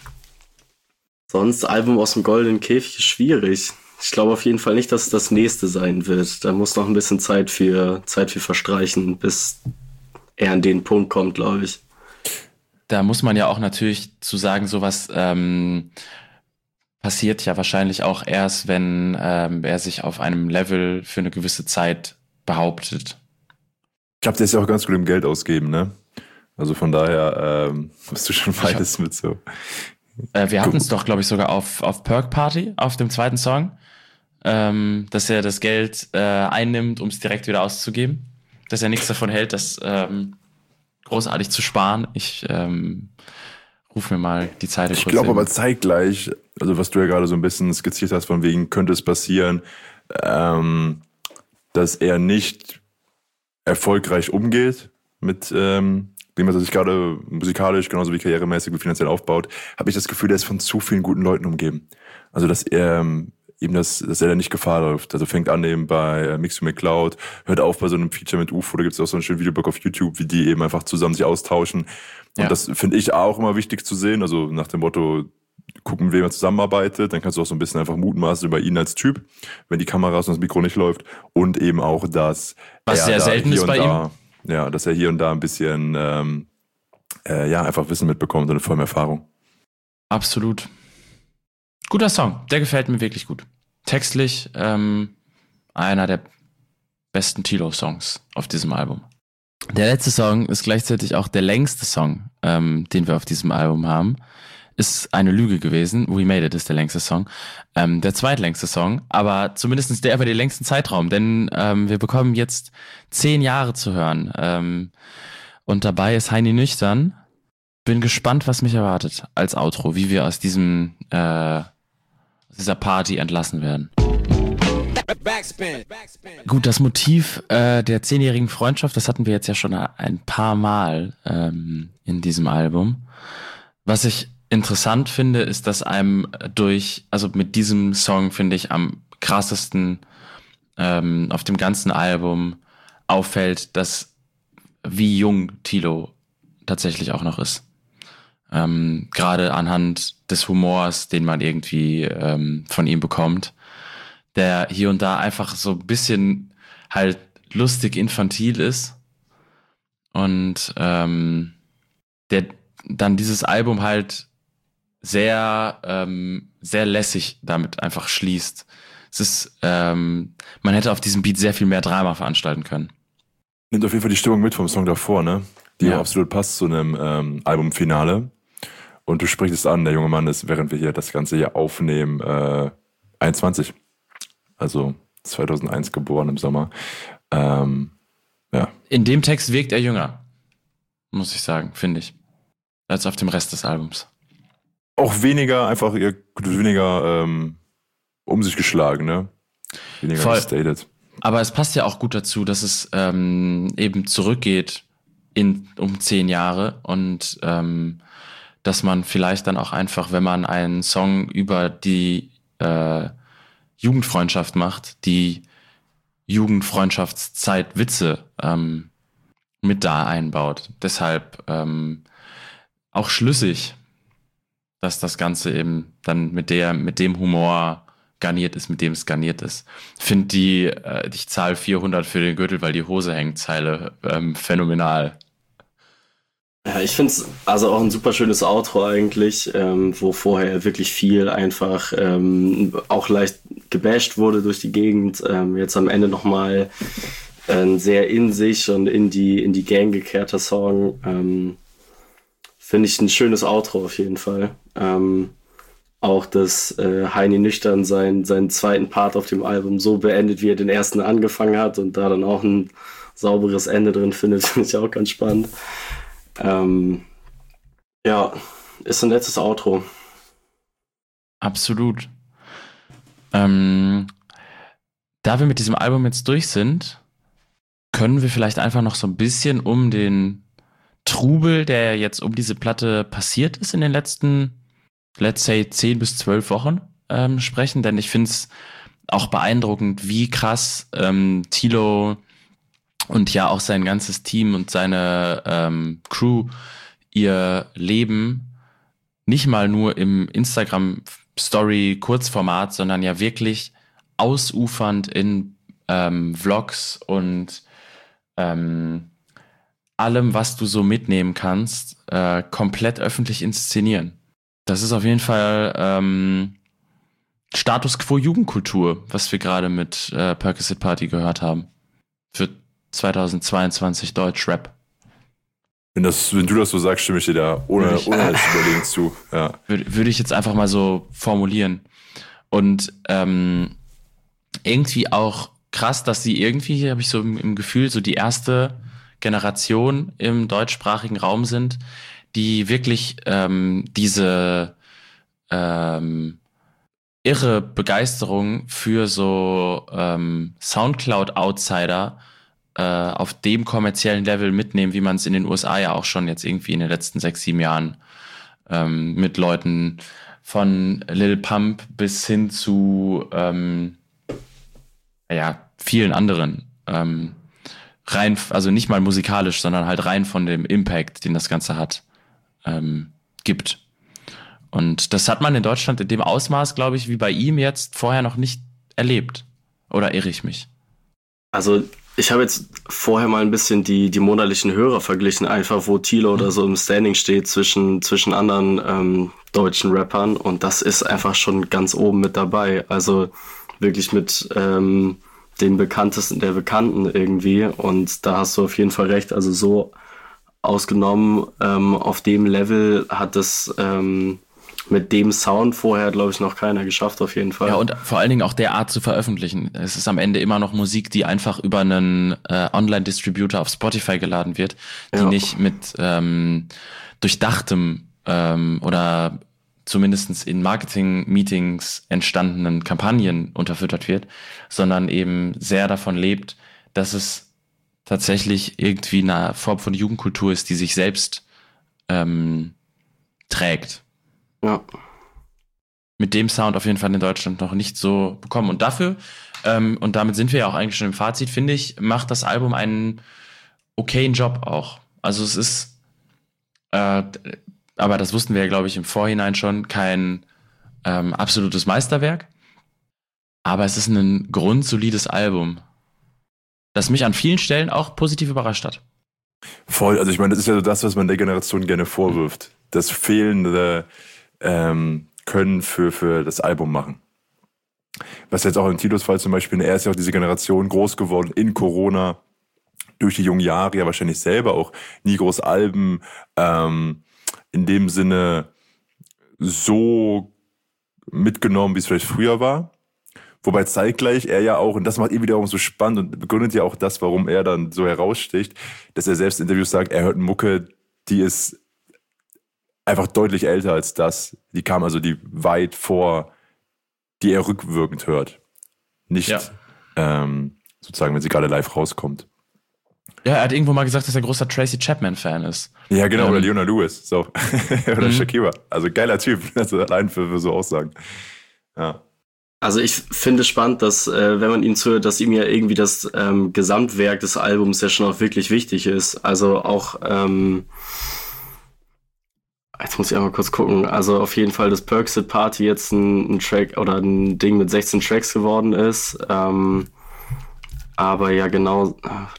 sonst Album aus dem Goldenen Käfig ist schwierig. Ich glaube auf jeden Fall nicht, dass es das nächste sein wird. Da muss noch ein bisschen Zeit für Zeit für verstreichen, bis er an den Punkt kommt, glaube ich. Da muss man ja auch natürlich zu sagen, sowas ähm, passiert ja wahrscheinlich auch erst, wenn ähm, er sich auf einem Level für eine gewisse Zeit behauptet. Ich glaube, der ist ja auch ganz gut im Geld ausgeben, ne? Also von daher ähm, bist du schon beides mit so. Äh, wir hatten es doch, glaube ich, sogar auf, auf Perk Party, auf dem zweiten Song, ähm, dass er das Geld äh, einnimmt, um es direkt wieder auszugeben. Dass er nichts davon hält, das ähm, großartig zu sparen. Ich ähm, ruf mir mal die Zeit. Ich glaube aber zeitgleich, also was du ja gerade so ein bisschen skizziert hast, von wegen könnte es passieren, ähm, dass er nicht erfolgreich umgeht mit ähm, dem, was er sich gerade musikalisch, genauso wie karrieremäßig wie finanziell aufbaut, habe ich das Gefühl, er ist von zu vielen guten Leuten umgeben. Also dass er ähm, eben das, dass er da nicht Gefahr läuft. Also fängt an eben bei äh, Mixu McCloud, hört auf bei so einem Feature mit U F O, da gibt es auch so einen schönen Videoblog auf YouTube, wie die eben einfach zusammen sich austauschen. Und ja. Das finde ich auch immer wichtig zu sehen, also nach dem Motto, gucken, mit wem er zusammenarbeitet, dann kannst du auch so ein bisschen einfach mutmaßen über ihn als Typ, wenn die Kameras und das Mikro nicht läuft. Und eben auch, dass was sehr selten ist bei da, ihm. Ja, dass er hier und da ein bisschen ähm, äh, ja, einfach Wissen mitbekommt und eine volle Erfahrung. Absolut. Guter Song, der gefällt mir wirklich gut. Textlich ähm, einer der besten Tilo-Songs auf diesem Album. Der letzte Song ist gleichzeitig auch der längste Song, ähm, den wir auf diesem Album haben. Ist eine Lüge gewesen. We Made It ist der längste Song. Ähm, der zweitlängste Song, aber zumindest der über den längsten Zeitraum, denn ähm, wir bekommen jetzt zehn Jahre zu hören. Ähm, und dabei ist Heini Nüchtern. Bin gespannt, was mich erwartet als Outro, wie wir aus diesem äh, aus dieser Party entlassen werden. Backspin. Backspin. Gut, das Motiv äh, der zehnjährigen Freundschaft, das hatten wir jetzt ja schon ein paar Mal ähm, in diesem Album. Was ich interessant finde, ist, dass einem durch, also mit diesem Song finde ich am krassesten ähm, auf dem ganzen Album auffällt, dass wie jung Tilo tatsächlich auch noch ist. Ähm, gerade anhand des Humors, den man irgendwie ähm, von ihm bekommt, der hier und da einfach so ein bisschen halt lustig infantil ist und ähm, der dann dieses Album halt sehr, ähm, sehr lässig damit einfach schließt. Es ist, ähm, man hätte auf diesem Beat sehr viel mehr Drama veranstalten können. Nimmt auf jeden Fall die Stimmung mit vom Song davor, ne? Die ja. absolut passt zu einem ähm, Albumfinale. Und du sprichst es an, der junge Mann ist, während wir hier das Ganze hier aufnehmen, äh, einundzwanzig. Also zweitausendeins geboren im Sommer. Ähm, Ja. In dem Text wirkt er jünger, muss ich sagen, finde ich, als auf dem Rest des Albums. Auch weniger, einfach weniger ähm, um sich geschlagen, ne? Weniger Voll. Gestated. Aber es passt ja auch gut dazu, dass es ähm, eben zurückgeht in um zehn Jahre und ähm, dass man vielleicht dann auch einfach, wenn man einen Song über die äh, Jugendfreundschaft macht, die Jugendfreundschaftszeit-Witze ähm, mit da einbaut. Deshalb ähm, auch schlüssig, dass das Ganze eben dann mit der, mit dem Humor garniert ist, mit dem es garniert ist. Finde die, äh, ich zahle vierhundert für den Gürtel, weil die Hose hängt, Zeile ähm, phänomenal. Ja, ich finde es also auch ein super schönes Outro eigentlich, ähm, wo vorher wirklich viel einfach ähm, auch leicht gebasht wurde durch die Gegend. Ähm, jetzt am Ende nochmal ein sehr in sich und in die, in die Gang gekehrter Song. Ähm, finde ich ein schönes Outro auf jeden Fall. Ähm, auch, dass äh, Heini Nüchtern seinen, seinen zweiten Part auf dem Album so beendet, wie er den ersten angefangen hat und da dann auch ein sauberes Ende drin findet, finde ich auch ganz spannend. Ähm, ja, ist ein nettes Outro. Absolut. Ähm, da wir mit diesem Album jetzt durch sind, können wir vielleicht einfach noch so ein bisschen um den Trubel, der jetzt um diese Platte passiert ist in den letzten, let's say, zehn bis zwölf Wochen ähm, sprechen, denn ich finde es auch beeindruckend, wie krass ähm, Thilo und ja auch sein ganzes Team und seine ähm, Crew ihr Leben nicht mal nur im Instagram-Story-Kurzformat, sondern ja wirklich ausufernd in ähm, Vlogs und ähm, allem, was du so mitnehmen kannst, äh, komplett öffentlich inszenieren. Das ist auf jeden Fall ähm, Status Quo Jugendkultur, was wir gerade mit äh, Percocet Party gehört haben. Für zweitausendzweiundzwanzig Deutschrap. Wenn, das, wenn du das so sagst, stimme ich dir da ohne, Würde ich- ohne das Überlegen zu. Ja. Würde, würde ich jetzt einfach mal so formulieren. Und ähm, irgendwie auch krass, dass sie irgendwie, habe ich so im, im Gefühl, so die erste Generation im deutschsprachigen Raum sind, die wirklich ähm, diese ähm, irre Begeisterung für so ähm, Soundcloud-Outsider äh, auf dem kommerziellen Level mitnehmen, wie man es in den U S A ja auch schon jetzt irgendwie in den letzten sechs, sieben Jahren ähm, mit Leuten von Lil Pump bis hin zu ähm, ja, vielen anderen ähm, rein, also nicht mal musikalisch, sondern halt rein von dem Impact, den das Ganze hat, ähm, gibt. Und das hat man in Deutschland in dem Ausmaß, glaube ich, wie bei ihm jetzt vorher noch nicht erlebt. Oder irre ich mich? Also ich habe jetzt vorher mal ein bisschen die, die monatlichen Hörer verglichen, einfach wo Thilo oder so im Standing steht zwischen, zwischen anderen ähm, deutschen Rappern und das ist einfach schon ganz oben mit dabei. Also wirklich mit ähm, den Bekanntesten der Bekannten irgendwie und da hast du auf jeden Fall recht. Also so ausgenommen ähm, auf dem Level hat es ähm, mit dem Sound vorher, glaube ich, noch keiner geschafft auf jeden Fall. Ja, und vor allen Dingen auch der Art zu veröffentlichen. Es ist am Ende immer noch Musik, die einfach über einen äh, Online-Distributor auf Spotify geladen wird, die Ja. nicht mit ähm, durchdachtem ähm, oder zumindest in Marketing-Meetings entstandenen Kampagnen unterfüttert wird, sondern eben sehr davon lebt, dass es tatsächlich irgendwie eine Form von Jugendkultur ist, die sich selbst ähm, trägt. Ja. Mit dem Sound auf jeden Fall in Deutschland noch nicht so bekommen. Und dafür, ähm, und damit sind wir ja auch eigentlich schon im Fazit, finde ich, macht das Album einen okayen Job auch. Also es ist, äh, aber das wussten wir ja, glaube ich, im Vorhinein schon, kein ähm, absolutes Meisterwerk. Aber es ist ein grundsolides Album, das mich an vielen Stellen auch positiv überrascht hat. Voll, also ich meine, das ist ja so das, was man der Generation gerne vorwirft. Das fehlende ähm, Können für, für das Album machen. Was jetzt auch in Tilos Fall zum Beispiel, er ist ja auch diese Generation groß geworden in Corona, durch die jungen Jahre ja wahrscheinlich selber auch nie groß Alben ähm, in dem Sinne so mitgenommen, wie es vielleicht früher war. Wobei zeitgleich er ja auch, und das macht ihn wiederum so spannend und begründet ja auch das, warum er dann so heraussticht, dass er selbst in Interviews sagt, er hört Mucke, die ist einfach deutlich älter als das. Die kam also die weit vor, die er rückwirkend hört. Nicht ja. ähm, sozusagen, wenn sie gerade live rauskommt. Ja, er hat irgendwo mal gesagt, dass er ein großer Tracy Chapman-Fan ist. Ja, genau, ähm, oder Leona Lewis. So. Oder mhm. Shakira. Also geiler Typ, also allein für, für so Aussagen. Ja. Also ich finde es spannend, dass, äh, wenn man ihm zuhört, dass ihm ja irgendwie das ähm, Gesamtwerk des Albums ja schon auch wirklich wichtig ist. Also auch, ähm, jetzt muss ich einmal kurz gucken, also auf jeden Fall, dass Percocet Party jetzt ein, ein Track oder ein Ding mit sechzehn Tracks geworden ist. Ähm, aber ja, genau.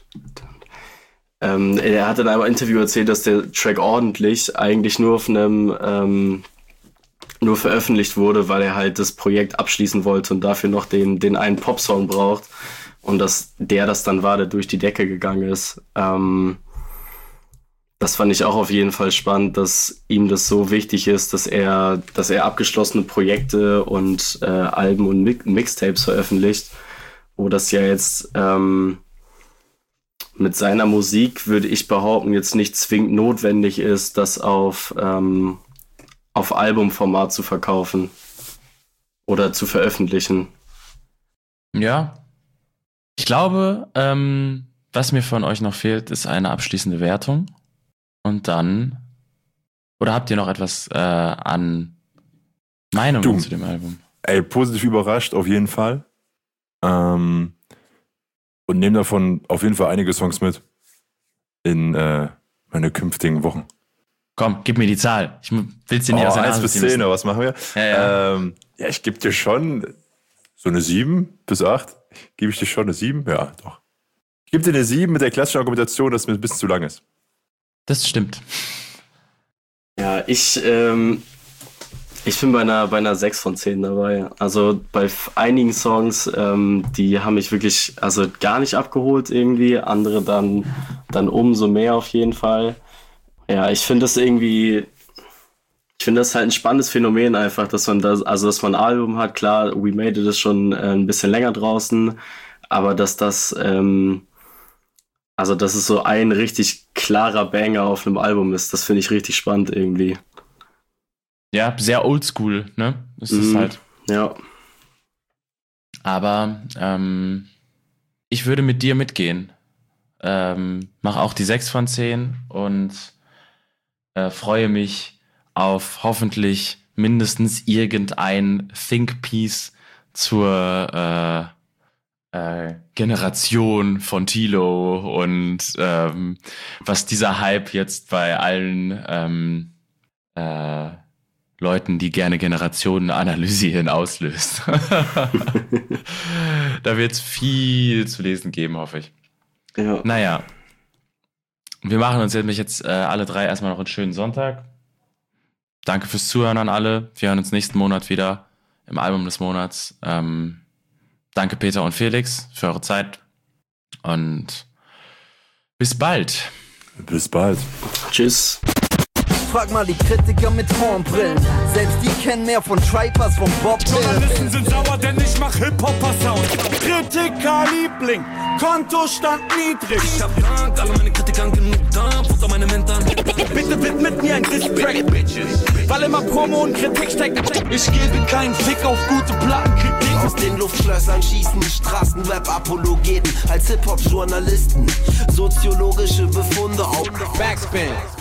Ähm, er hat in einem Interview erzählt, dass der Track ordentlich eigentlich nur auf einem ähm, nur veröffentlicht wurde, weil er halt das Projekt abschließen wollte und dafür noch den, den einen Popsong braucht und dass der das dann war, der durch die Decke gegangen ist. Ähm, das fand ich auch auf jeden Fall spannend, dass ihm das so wichtig ist, dass er, dass er abgeschlossene Projekte und äh, Alben und Mi- Mixtapes veröffentlicht, wo das ja jetzt ähm, mit seiner Musik, würde ich behaupten, jetzt nicht zwingend notwendig ist, das auf ähm, auf Albumformat zu verkaufen oder zu veröffentlichen. Ja. Ich glaube, ähm, was mir von euch noch fehlt, ist eine abschließende Wertung. Und dann, oder habt ihr noch etwas äh, an Meinungen du, zu dem Album? Ey, positiv überrascht, auf jeden Fall. Ähm, und nehme davon auf jeden Fall einige Songs mit in äh, meine künftigen Wochen. Komm, gib mir die Zahl. Ich will's dir nicht oh, aus der eins Nase bis ziehen zehn, müssen. was machen wir? Ja, ja. Ähm, ja, ich gebe dir schon so eine sieben bis acht. Gebe ich dir schon eine sieben? Ja, doch. Ich gebe dir eine sieben mit der klassischen Argumentation, dass es mir ein bisschen zu lang ist. Das stimmt. Ja, ich, ähm, ich bin bei einer, bei einer sechs von zehn dabei. Also bei f- einigen Songs, ähm, die haben mich wirklich also gar nicht abgeholt irgendwie. Andere dann, dann umso mehr auf jeden Fall. Ja, ich finde das irgendwie, ich finde das halt ein spannendes Phänomen einfach, dass man das, also dass man ein Album hat, klar, We Made It ist schon äh, ein bisschen länger draußen, aber dass das, ähm, also dass es so ein richtig klarer Banger auf einem Album ist, das finde ich richtig spannend irgendwie. Ja, sehr oldschool, ne? Ist das Mhm, halt. ja. Aber ähm, ich würde mit dir mitgehen. Ähm, mach auch die sechs von zehn und äh, freue mich auf hoffentlich mindestens irgendein Think-Piece zur äh, äh, Generation von Tilo und ähm, was dieser Hype jetzt bei allen ähm, äh, Leuten, die gerne Generationen analysieren, auslöst. Da wird es viel zu lesen geben, hoffe ich. Ja. Naja, wir machen uns nämlich jetzt äh, alle drei erstmal noch einen schönen Sonntag. Danke fürs Zuhören an alle. Wir hören uns nächsten Monat wieder im Album des Monats. Ähm, danke Peter und Felix für eure Zeit und bis bald. Bis bald. Tschüss. Frag mal die Kritiker mit Hornbrillen. Selbst die kennen mehr von Tripe als von Bob Journalisten Dylan. sind sauer, denn ich mach Hip-Hopper-Sound. Kritiker-Liebling, Kontostand niedrig. Ich hab Dank, alle meine Kritikern genug Dampf unter meine Mentoren. Bitte widmet mir ein Diss-Track, weil immer Promo und Kritik steckt. Ich gebe keinen Fick auf gute Plattenkritik. Aus den Luftschlössern schießen Straßenrap-Apologeten als Hip-Hop-Journalisten. Soziologische Befunde auf Backspin.